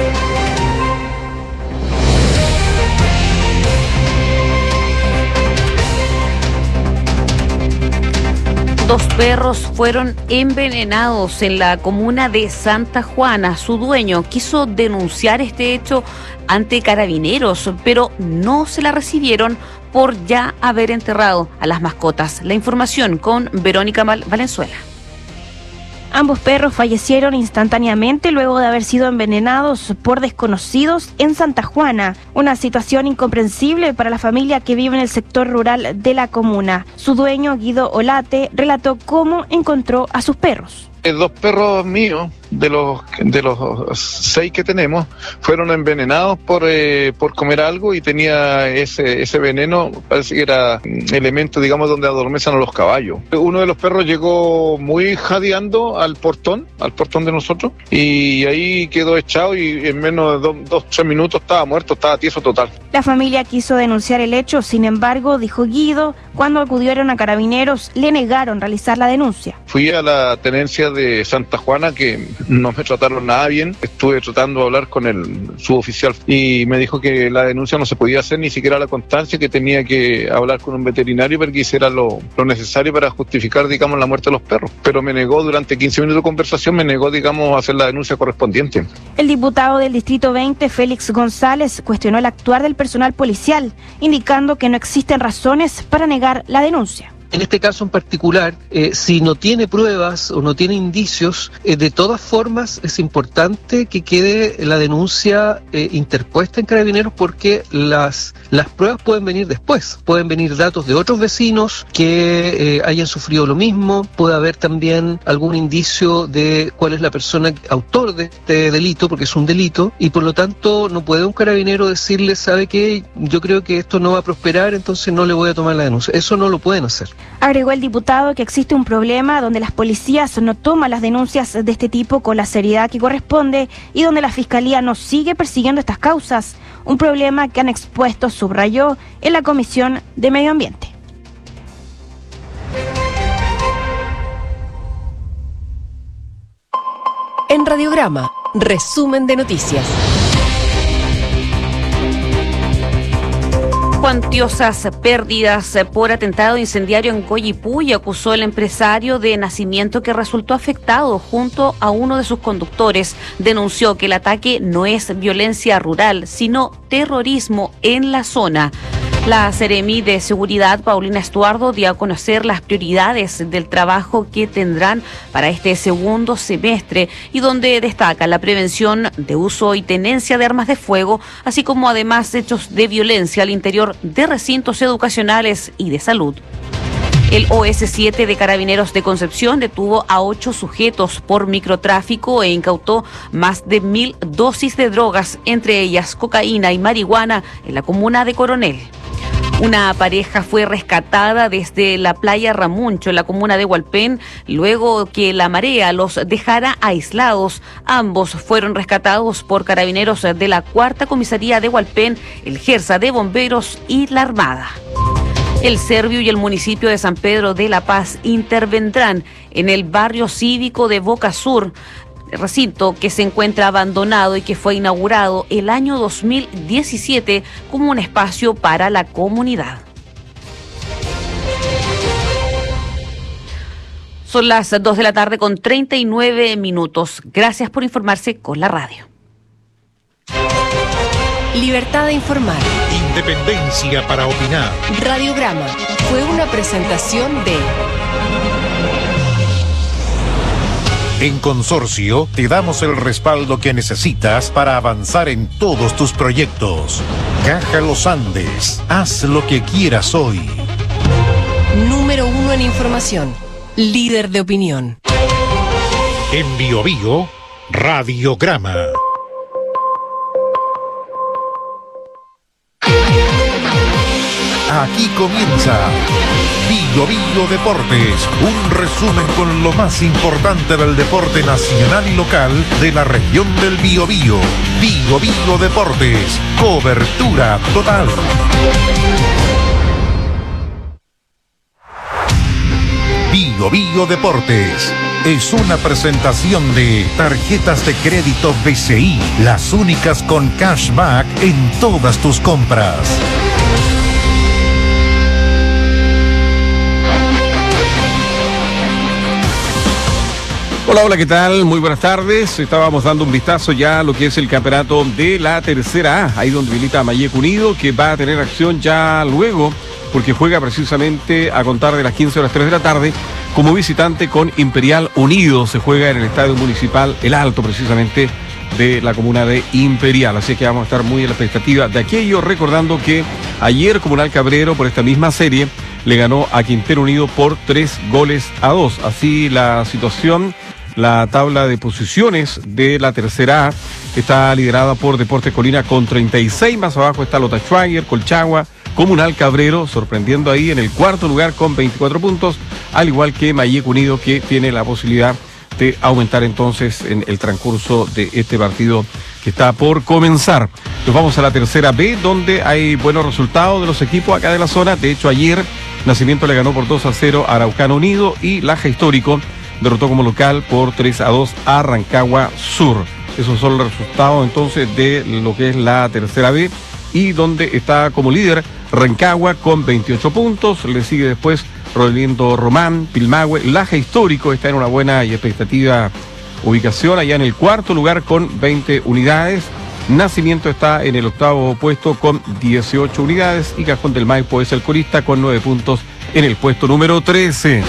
Dos perros fueron envenenados en la comuna de Santa Juana. Su dueño quiso denunciar este hecho ante Carabineros, pero no se la recibieron por ya haber enterrado a las mascotas. La información con Verónica Valenzuela. Ambos perros fallecieron instantáneamente luego de haber sido envenenados por desconocidos en Santa Juana, una situación incomprensible para la familia que vive en el sector rural de la comuna. Su dueño, Guido Olate, relató cómo encontró a sus perros. Dos perros míos, de los 6 que tenemos, fueron envenenados por comer algo y tenía ese veneno, parece que era elemento, digamos, donde adormecen a los caballos. Uno de los perros llegó muy jadeando al portón de nosotros, y ahí quedó echado y en menos de 2-3 minutos estaba muerto, estaba tieso total. La familia quiso denunciar el hecho, sin embargo, dijo Guido, cuando acudieron a Carabineros le negaron realizar la denuncia. Fui a la tenencia de Santa Juana, que no me trataron nada bien. Estuve tratando de hablar con el suboficial y me dijo que la denuncia no se podía hacer, ni siquiera la constancia, que tenía que hablar con un veterinario para que hiciera lo necesario para justificar, digamos, la muerte de los perros. Pero me negó, durante 15 minutos de conversación, me negó, digamos, a hacer la denuncia correspondiente. El diputado del Distrito 20, Félix González, cuestionó el actuar del personal policial, indicando que no existen razones para negar la denuncia. En este caso en particular, si no tiene pruebas o no tiene indicios, de todas formas es importante que quede la denuncia interpuesta en Carabineros, porque las pruebas pueden venir después. Pueden venir datos de otros vecinos que hayan sufrido lo mismo, puede haber también algún indicio de cuál es la persona autor de este delito, porque es un delito, y por lo tanto no puede un carabinero decirle, ¿sabe qué? Yo creo que esto no va a prosperar, entonces no le voy a tomar la denuncia. Eso no lo pueden hacer. Agregó el diputado que existe un problema donde las policías no toman las denuncias de este tipo con la seriedad que corresponde y donde la Fiscalía no sigue persiguiendo estas causas, un problema que han expuesto, subrayó, en la Comisión de Medio Ambiente. En Radiograma, resumen de noticias. Cuantiosas pérdidas por atentado incendiario en Coyipulli, acusó el empresario de nacimiento que resultó afectado junto a uno de sus conductores. Denunció que el ataque no es violencia rural, sino terrorismo en la zona. La Seremi de Seguridad, Paulina Estuardo, dio a conocer las prioridades del trabajo que tendrán para este segundo semestre y donde destaca la prevención de uso y tenencia de armas de fuego, así como además hechos de violencia al interior de recintos educacionales y de salud. El OS7 de Carabineros de Concepción detuvo a 8 sujetos por microtráfico e incautó más de 1.000 dosis de drogas, entre ellas cocaína y marihuana, en la comuna de Coronel. Una pareja fue rescatada desde la playa Ramuncho, en la comuna de Hualpén, luego que la marea los dejara aislados. Ambos fueron rescatados por carabineros de la Cuarta Comisaría de Hualpén, el Jersa de Bomberos y la Armada. El Servio y el municipio de San Pedro de la Paz intervendrán en el barrio cívico de Boca Sur, recinto que se encuentra abandonado y que fue inaugurado el año 2017 como un espacio para la comunidad. Son las 2 de la tarde con 39 minutos. Gracias por informarse con la radio. Libertad de informar. Independencia para opinar. Radiograma fue una presentación de... En Consorcio te damos el respaldo que necesitas para avanzar en todos tus proyectos. Caja Los Andes, haz lo que quieras hoy. Número 1 en información, líder de opinión. En Biobío, Radiograma. Aquí comienza Biobío Deportes, un resumen con lo más importante del deporte nacional y local de la región del Biobío. Biobío Deportes, cobertura total. Biobío Deportes es una presentación de tarjetas de crédito BCI, las únicas con cashback en todas tus compras. Hola, hola, ¿qué tal? Muy buenas tardes. Estábamos dando un vistazo ya a lo que es el campeonato de la tercera A, ahí donde milita Mayek Unido, que va a tener acción ya luego, porque juega precisamente a contar de las 15 horas 3 de la tarde, como visitante con Imperial Unido. Se juega en el Estadio Municipal El Alto, precisamente, de la comuna de Imperial. Así que vamos a estar muy a la expectativa de aquello, recordando que ayer Comunal Cabrero, por esta misma serie, le ganó a Quintero Unido por 3-2. Así la situación. La tabla de posiciones de la tercera A está liderada por Deportes Colina con 36, más abajo está Lota Schwager, Colchagua, Comunal Cabrero, sorprendiendo ahí en el cuarto lugar con 24 puntos, al igual que Mayek Unido, que tiene la posibilidad de aumentar entonces en el transcurso de este partido que está por comenzar. Nos vamos a la tercera B, donde hay buenos resultados de los equipos acá de la zona. De hecho, ayer Nacimiento le ganó por 2-0 a Araucano Unido y Laja Histórico derrotó como local por 3-2 a Rancagua Sur. Esos son los resultados entonces de lo que es la tercera B, y donde está como líder Rancagua con 28 puntos, le sigue después Rodelindo Román, Pilmahue. Laja Histórico está en una buena y expectativa ubicación allá en el cuarto lugar con 20 unidades. Nacimiento está en el octavo puesto con 18 unidades y Cajón del Maipo es el colista con 9 puntos en el puesto número 13.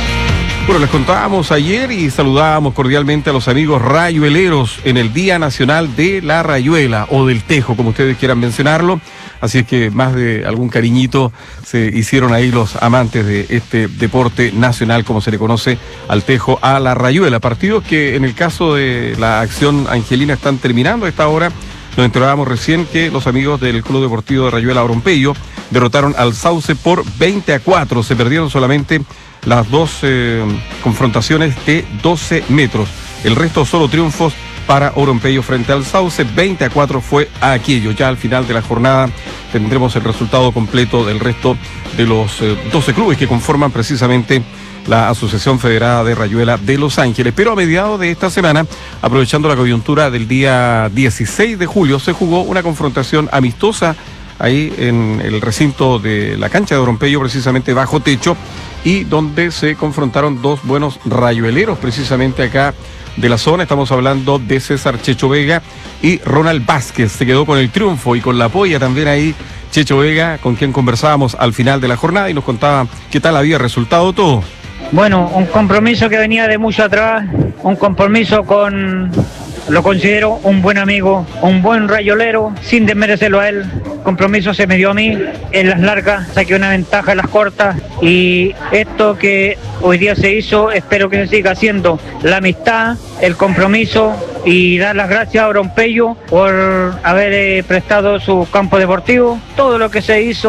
Bueno, les contábamos ayer y saludábamos cordialmente a los amigos rayueleros en el Día Nacional de la Rayuela, o del Tejo, como ustedes quieran mencionarlo. Así es que más de algún cariñito se hicieron ahí los amantes de este deporte nacional, como se le conoce al tejo, a la rayuela. Partidos que en el caso de la acción angelina están terminando a esta hora. Nos enterábamos recién que los amigos del Club Deportivo de Rayuela Orompeyo derrotaron al Sauce por 20-4. Se perdieron solamente las dos confrontaciones de 12 metros. El resto solo triunfos para Orompeyo frente al Sauce. 20-4 fue aquello. Ya al final de la jornada tendremos el resultado completo del resto de los 12 clubes que conforman precisamente la Asociación Federada de Rayuela de Los Ángeles. Pero a mediados de esta semana, aprovechando la coyuntura del día 16 de julio, se jugó una confrontación amistosa ahí en el recinto de la cancha de Orompeyo, precisamente bajo techo, y donde se confrontaron dos buenos rayueleros precisamente acá de la zona. Estamos hablando de César Checho Vega y Ronald Vázquez. Se quedó con el triunfo y con la polla también ahí Checho Vega, con quien conversábamos al final de la jornada y nos contaba qué tal había resultado todo. Bueno, un compromiso que venía de mucho atrás, un compromiso con, lo considero un buen amigo, un buen rayolero, sin desmerecerlo a él. Compromiso se me dio a mí, en las largas saqué una ventaja en las cortas, y esto que hoy día se hizo, espero que se siga haciendo. La amistad, el compromiso, y dar las gracias a Orompeyo por haber prestado su campo deportivo. Todo lo que se hizo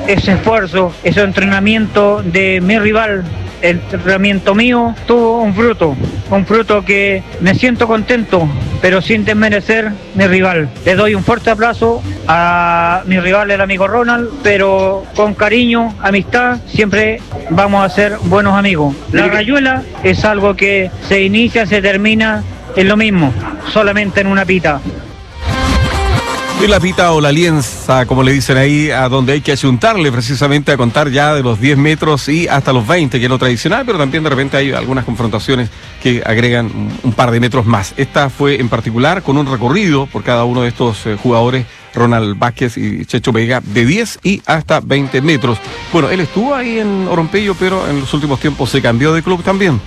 ese esfuerzo, ese entrenamiento de mi rival, el entrenamiento mío, tuvo un fruto que me siento contento, pero sin desmerecer mi rival. Le doy un fuerte abrazo a mi rival, el amigo Ronald, pero con cariño, amistad, siempre vamos a ser buenos amigos. La rayuela es algo que se inicia, se termina en lo mismo, solamente en una pita. Y la pita o la lienza, como le dicen ahí, a donde hay que ayuntarle precisamente a contar ya de los 10 metros y hasta los 20, que es lo tradicional, pero también de repente hay algunas confrontaciones que agregan un par de metros más. Esta fue en particular con un recorrido por cada uno de estos jugadores, Ronald Vázquez y Checho Vega, de 10 y hasta 20 metros. Bueno, él estuvo ahí en Orompello, pero en los últimos tiempos se cambió de club también.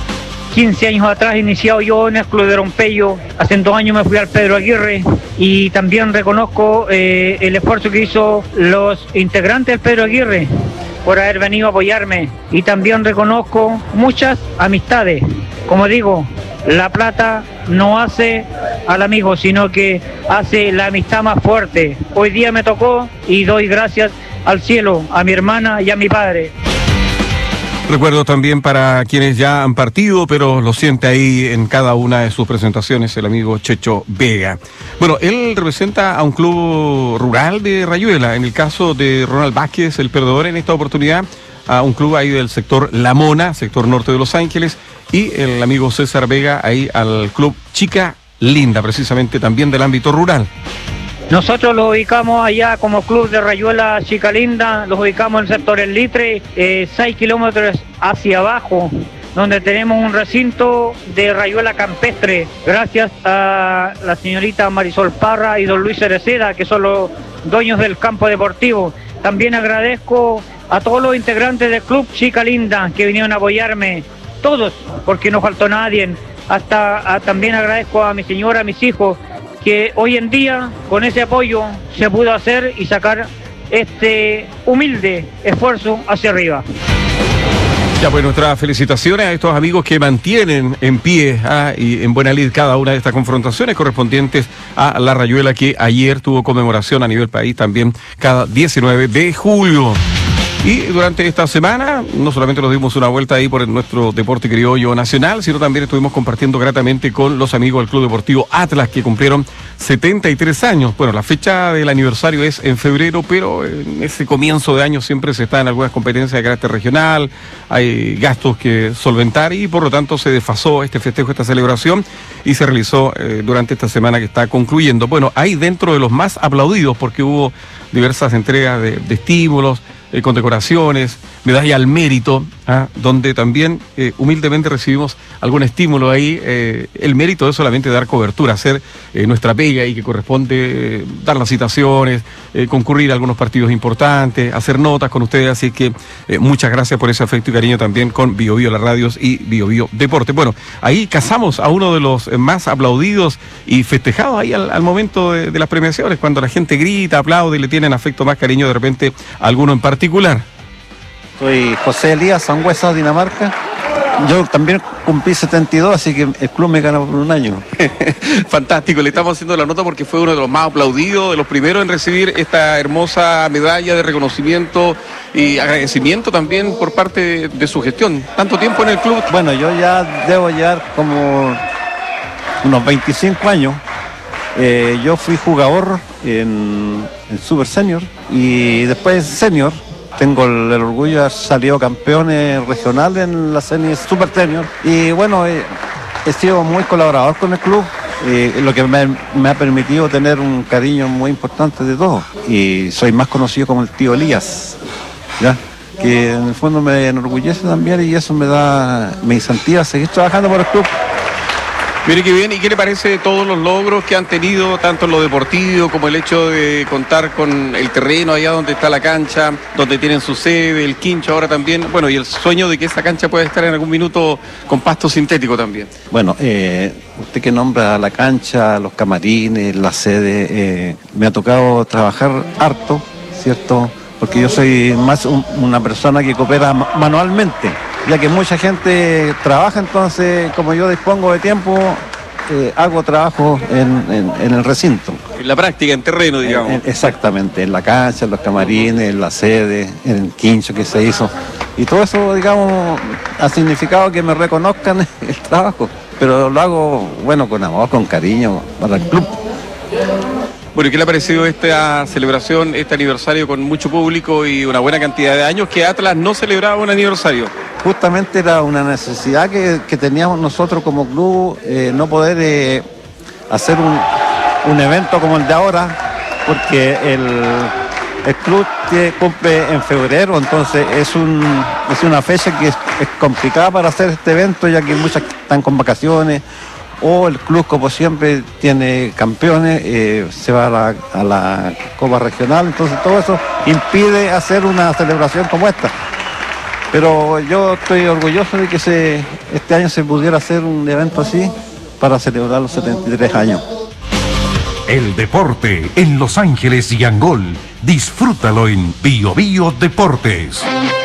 15 años atrás he iniciado yo en el club de Orompello, hace 2 años me fui al Pedro Aguirre y también reconozco el esfuerzo que hizo los integrantes del Pedro Aguirre por haber venido a apoyarme, y también reconozco muchas amistades. Como digo, la plata no hace al amigo, sino que hace la amistad más fuerte. Hoy día me tocó y doy gracias al cielo, a mi hermana y a mi padre. Recuerdo también para quienes ya han partido, pero lo siente ahí en cada una de sus presentaciones, el amigo Checho Vega. Bueno, él representa a un club rural de Rayuela, en el caso de Ronald Vázquez, el perdedor en esta oportunidad, a un club ahí del sector La Mona, sector norte de Los Ángeles, y el amigo César Vega ahí al club Chica Linda, precisamente también del ámbito rural. Nosotros los ubicamos allá como club de Rayuela Chica Linda, los ubicamos en el sector El Litre, 6 kilómetros hacia abajo, donde tenemos un recinto de rayuela campestre, gracias a la señorita Marisol Parra y don Luis Cereceda, que son los dueños del campo deportivo. También agradezco a todos los integrantes del club Chica Linda que vinieron a apoyarme, todos, porque no faltó nadie. También agradezco a mi señora, a mis hijos, que hoy en día con ese apoyo se pudo hacer y sacar este humilde esfuerzo hacia arriba. Ya, pues nuestras felicitaciones a estos amigos que mantienen en pie y en buena lid cada una de estas confrontaciones correspondientes a la Rayuela, que ayer tuvo conmemoración a nivel país también cada 19 de julio. Y durante esta semana no solamente nos dimos una vuelta ahí por nuestro deporte criollo nacional, sino también estuvimos compartiendo gratamente con los amigos del Club Deportivo Atlas, que cumplieron 73 años. Bueno, la fecha del aniversario es en febrero, pero en ese comienzo de año siempre se está en algunas competencias de carácter regional, hay gastos que solventar y por lo tanto se desfasó este festejo, esta celebración, y se realizó durante esta semana que está concluyendo. Bueno, hay dentro de los más aplaudidos, porque hubo diversas entregas de estímulos, condecoraciones, medalla al mérito, donde también humildemente recibimos algún estímulo ahí. El mérito es solamente dar cobertura, hacer nuestra pega y que corresponde dar las citaciones, concurrir a algunos partidos importantes, hacer notas con ustedes, así que muchas gracias por ese afecto y cariño también con Bio Bio Las Radios y Bio Bio Deporte. Bueno, ahí casamos a uno de los más aplaudidos y festejados ahí al momento de las premiaciones, cuando la gente grita, aplaude y le tienen afecto, más cariño de repente a alguno en particular. Soy José Elías, Sangüesa, Dinamarca. Yo también cumplí 72, así que el club me ganó por un año. Fantástico, le estamos haciendo la nota porque fue uno de los más aplaudidos, de los primeros en recibir esta hermosa medalla de reconocimiento y agradecimiento también por parte de su gestión. Tanto tiempo en el club. Bueno, yo ya debo llevar como unos 25 años. Yo fui jugador en Super Senior y después Senior. Tengo el orgullo de haber salido campeones regionales en la Super Senior. Y bueno, he sido muy colaborador con el club, lo que me ha permitido tener un cariño muy importante de todos. Y soy más conocido como el tío Elías, ¿ya? Que en el fondo me enorgullece también y eso me incentiva a seguir trabajando por el club. Mire qué bien, ¿y qué le parece todos los logros que han tenido, tanto en lo deportivo como el hecho de contar con el terreno allá donde está la cancha, donde tienen su sede, el quincho ahora también, bueno, y el sueño de que esa cancha pueda estar en algún minuto con pasto sintético también? Bueno, usted que nombra la cancha, los camarines, la sede, me ha tocado trabajar harto, ¿cierto? Porque yo soy más una persona que coopera manualmente, ya que mucha gente trabaja, entonces como yo dispongo de tiempo, hago trabajo en el recinto. En la práctica, en terreno, digamos. Exactamente, en la cancha, en los camarines, en la sede, en el quincho que se hizo. Y todo eso, digamos, ha significado que me reconozcan el trabajo. Pero lo hago, bueno, con amor, con cariño para el club. Bueno, ¿y qué le ha parecido esta celebración, este aniversario con mucho público y una buena cantidad de años que Atlas no celebraba un aniversario? Justamente era una necesidad que teníamos nosotros como club, no poder hacer un evento como el de ahora, porque el club cumple en febrero, entonces es una fecha que es complicada para hacer este evento, ya que muchas están con vacaciones, o el club, como siempre, tiene campeones, se va a la Copa Regional, entonces todo eso impide hacer una celebración como esta. Pero yo estoy orgulloso de que este año se pudiera hacer un evento así para celebrar los 73 años. El deporte en Los Ángeles y Angol. Disfrútalo en Bio Bio Deportes.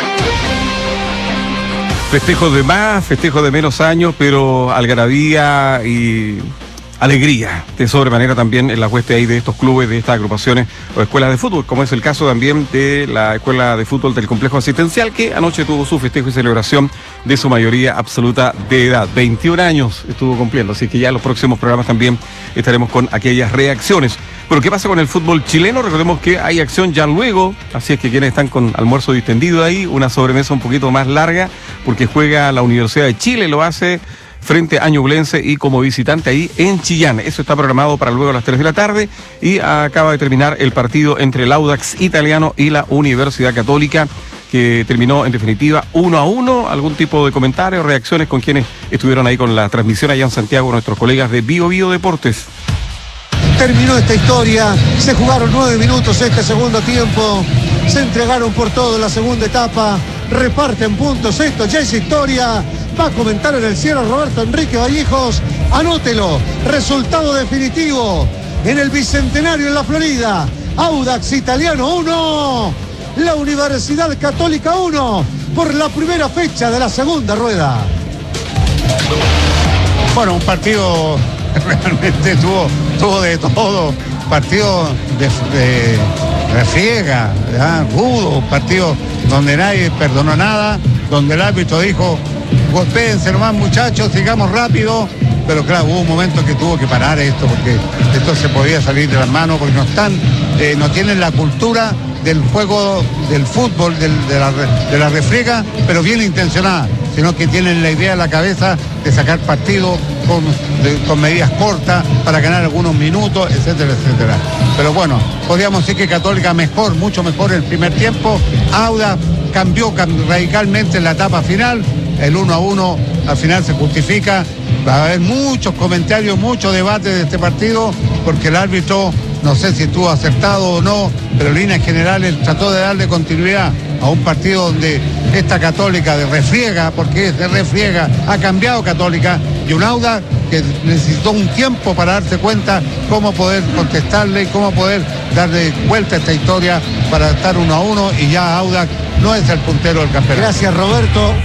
Festejos de más, festejos de menos años, pero algarabía y alegría de sobremanera también en la hueste ahí de estos clubes, de estas agrupaciones o escuelas de fútbol, como es el caso también de la escuela de fútbol del complejo asistencial, que anoche tuvo su festejo y celebración de su mayoría absoluta de edad. 21 años estuvo cumpliendo, así que ya en los próximos programas también estaremos con aquellas reacciones. Pero ¿qué pasa con el fútbol chileno? Recordemos que hay acción ya luego, así es que quienes están con almuerzo distendido ahí, una sobremesa un poquito más larga, porque juega la Universidad de Chile, lo hace frente a Ñublense y como visitante ahí en Chillán. Eso está programado para luego a las 3 de la tarde y acaba de terminar el partido entre el Audax italiano y la Universidad Católica, que terminó en definitiva 1-1. ¿Algún tipo de comentario, reacciones con quienes estuvieron ahí con la transmisión allá en Santiago, nuestros colegas de Bio Bio Deportes? Terminó esta historia, se jugaron 9 minutos este segundo tiempo, se entregaron por todo en la segunda etapa, reparten puntos, esto ya es historia. Va a comentar en el cielo Roberto Enrique Vallejos, anótelo, resultado definitivo en el Bicentenario en la Florida, Audax Italiano 1, la Universidad Católica 1, por la primera fecha de la segunda rueda. Bueno, un partido realmente tuvo de todo, partido de refriega, rudo, partido donde nadie perdonó nada, donde el árbitro dijo: golpéense nomás, muchachos, sigamos rápido. Pero claro, hubo un momento que tuvo que parar esto, porque esto se podía salir de las manos, porque no tienen la cultura del juego del fútbol, de la refriega, pero bien intencionada, sino que tienen la idea en la cabeza de sacar partido con medidas cortas para ganar algunos minutos, etcétera, etcétera. Pero bueno, podríamos decir que Católica mejor, mucho mejor el primer tiempo. Audax cambió radicalmente en la etapa final. El 1-1 al final se justifica. Va a haber muchos comentarios, mucho debate de este partido, porque el árbitro, no sé si estuvo acertado o no, pero en líneas generales trató de darle continuidad a un partido donde esta Católica de refriega, porque es de refriega, ha cambiado Católica, y un Audax que necesitó un tiempo para darse cuenta cómo poder contestarle y cómo poder darle vuelta a esta historia para estar 1-1, y ya Audax no es el puntero del campeonato. Gracias, Roberto.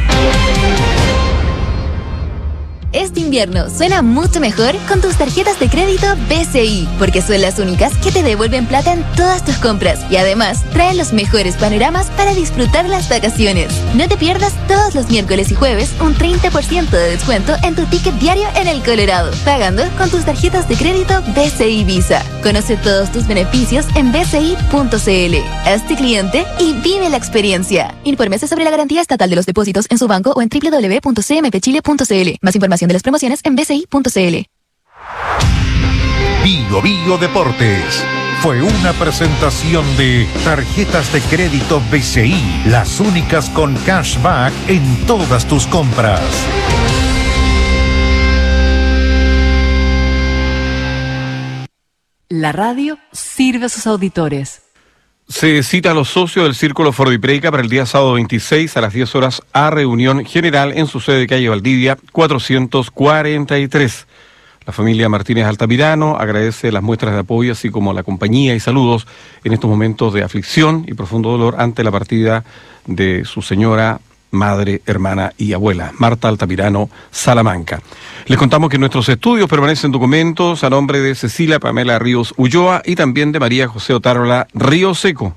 Este invierno suena mucho mejor con tus tarjetas de crédito BCI, porque son las únicas que te devuelven plata en todas tus compras y además traen los mejores panoramas para disfrutar las vacaciones. No te pierdas todos los miércoles y jueves un 30% de descuento en tu ticket diario en el Colorado, pagando con tus tarjetas de crédito BCI Visa. Conoce todos tus beneficios en bci.cl. Hazte cliente y vive la experiencia. Infórmese sobre la garantía estatal de los depósitos en su banco o en www.cmpchile.cl. Más información de las promociones en bci.cl. Bio Bio Deportes fue una presentación de tarjetas de crédito BCI, las únicas con cashback en todas tus compras. La radio sirve a sus auditores. Se cita a los socios del Círculo Fordipreca para el día sábado 26 a las 10 horas a reunión general en su sede de calle Valdivia 443. La familia Martínez Altamirano agradece las muestras de apoyo, así como la compañía y saludos en estos momentos de aflicción y profundo dolor ante la partida de su señora madre, hermana y abuela. Marta Altamirano, Salamanca. Les contamos que nuestros estudios permanecen documentos a nombre de Cecilia Pamela Ríos Ulloa y también de María José Otárola Río Seco.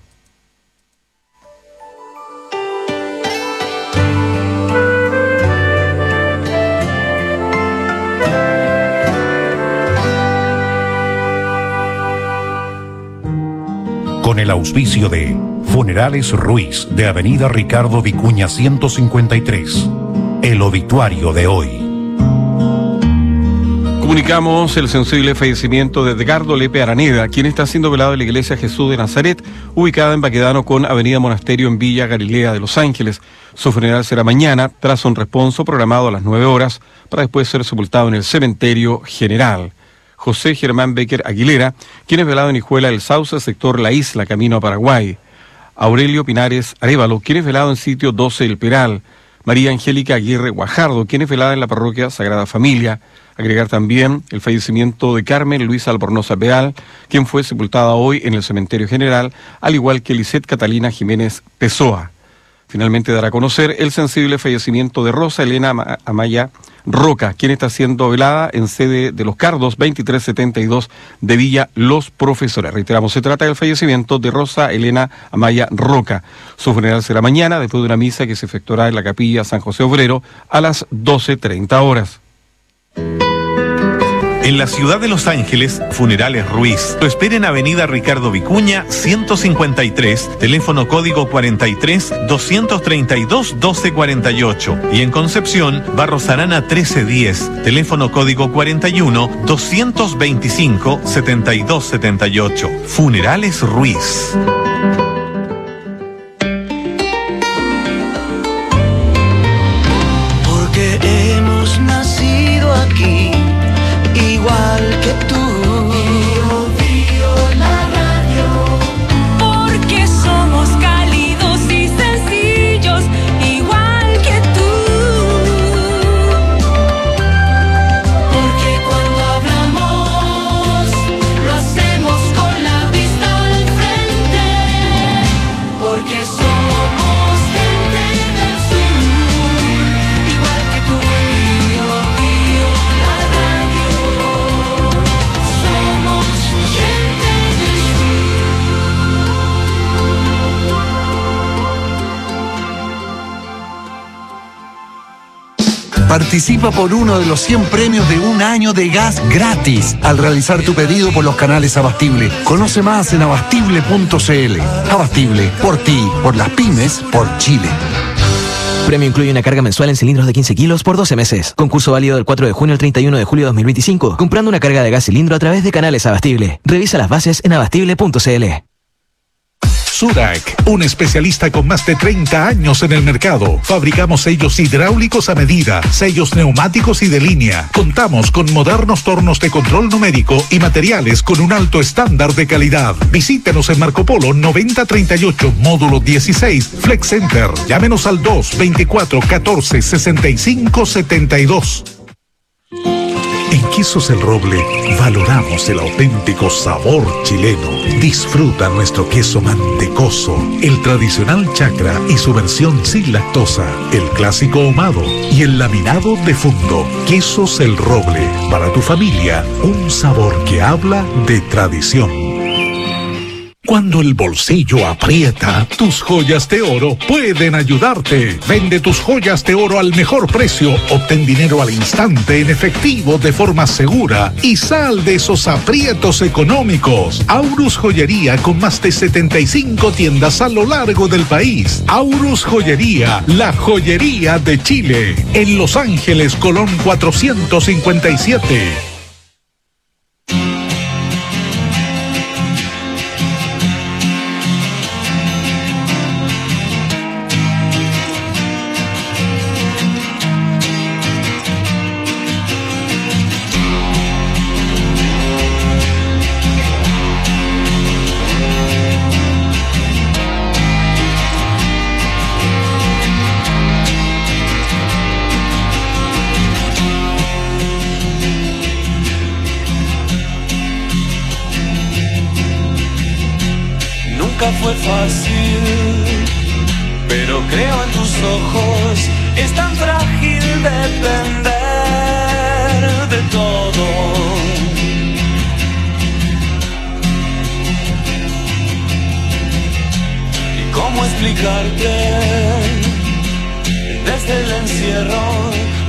Con el auspicio de Funerales Ruiz, de Avenida Ricardo Vicuña 153. El obituario de hoy. Comunicamos el sensible fallecimiento de Edgardo Lepe Araneda, quien está siendo velado en la Iglesia Jesús de Nazaret, ubicada en Baquedano con Avenida Monasterio en Villa Galilea de Los Ángeles. Su funeral será mañana, tras un responso programado a las 9 horas, para después ser sepultado en el Cementerio General. José Germán Becker Aguilera, quien es velado en Hijuela del Sauce, sector La Isla, camino a Paraguay. Aurelio Pinares Arévalo, quien es velado en sitio 12 El Peral. María Angélica Aguirre Guajardo, quien es velada en la parroquia Sagrada Familia. Agregar también el fallecimiento de Carmen Luisa Albornoza Peal, quien fue sepultada hoy en el Cementerio General, al igual que Lisette Catalina Jiménez Pessoa. Finalmente dará a conocer el sensible fallecimiento de Rosa Elena Amaya Roca, quien está siendo velada en sede de Los Cardos 2372 de Villa Los Profesores. Reiteramos, se trata del fallecimiento de Rosa Elena Amaya Roca. Su funeral será mañana, después de una misa que se efectuará en la capilla San José Obrero a las 12:30 horas. En la ciudad de Los Ángeles, Funerales Ruiz. Lo espera en Avenida Ricardo Vicuña 153, teléfono código 43-232-1248. Y en Concepción, Barros Arana 1310, teléfono código 41-225-7278. Funerales Ruiz. Porque hemos nacido aquí, igual que tú. La radio. Porque somos cálidos y sencillos, igual que tú. Porque cuando hablamos, lo hacemos con la vista al frente. Porque somos gente del sur, igual que tú. La radio. Participa por uno de los 100 premios de un año de gas gratis al realizar tu pedido por los canales Abastible. Conoce más en abastible.cl. Abastible, por ti, por las pymes, por Chile. Premio incluye una carga mensual en cilindros de 15 kilos por 12 meses. Concurso válido del 4 de junio al 31 de julio de 2025. Comprando una carga de gas cilindro a través de canales Abastible. Revisa las bases en abastible.cl. Sudac, un especialista con más de 30 años en el mercado. Fabricamos sellos hidráulicos a medida, sellos neumáticos y de línea. Contamos con modernos tornos de control numérico y materiales con un alto estándar de calidad. Visítenos en Marco Polo 9038, módulo 16, Flex Center. Llámenos al 224-14-65-72. En Quesos El Roble valoramos el auténtico sabor chileno. Disfruta nuestro queso mantecoso, el tradicional chacra y su versión sin lactosa, el clásico ahumado y el laminado de fundo. Quesos El Roble, para tu familia, un sabor que habla de tradición. Cuando el bolsillo aprieta, tus joyas de oro pueden ayudarte. Vende tus joyas de oro al mejor precio, obtén dinero al instante en efectivo de forma segura y sal de esos aprietos económicos. Aurus Joyería, con más de 75 tiendas a lo largo del país. Aurus Joyería, la joyería de Chile. En Los Ángeles, Colón 457. Fue fácil, pero creo en tus ojos es tan frágil depender de todo. ¿Y cómo explicarte desde el encierro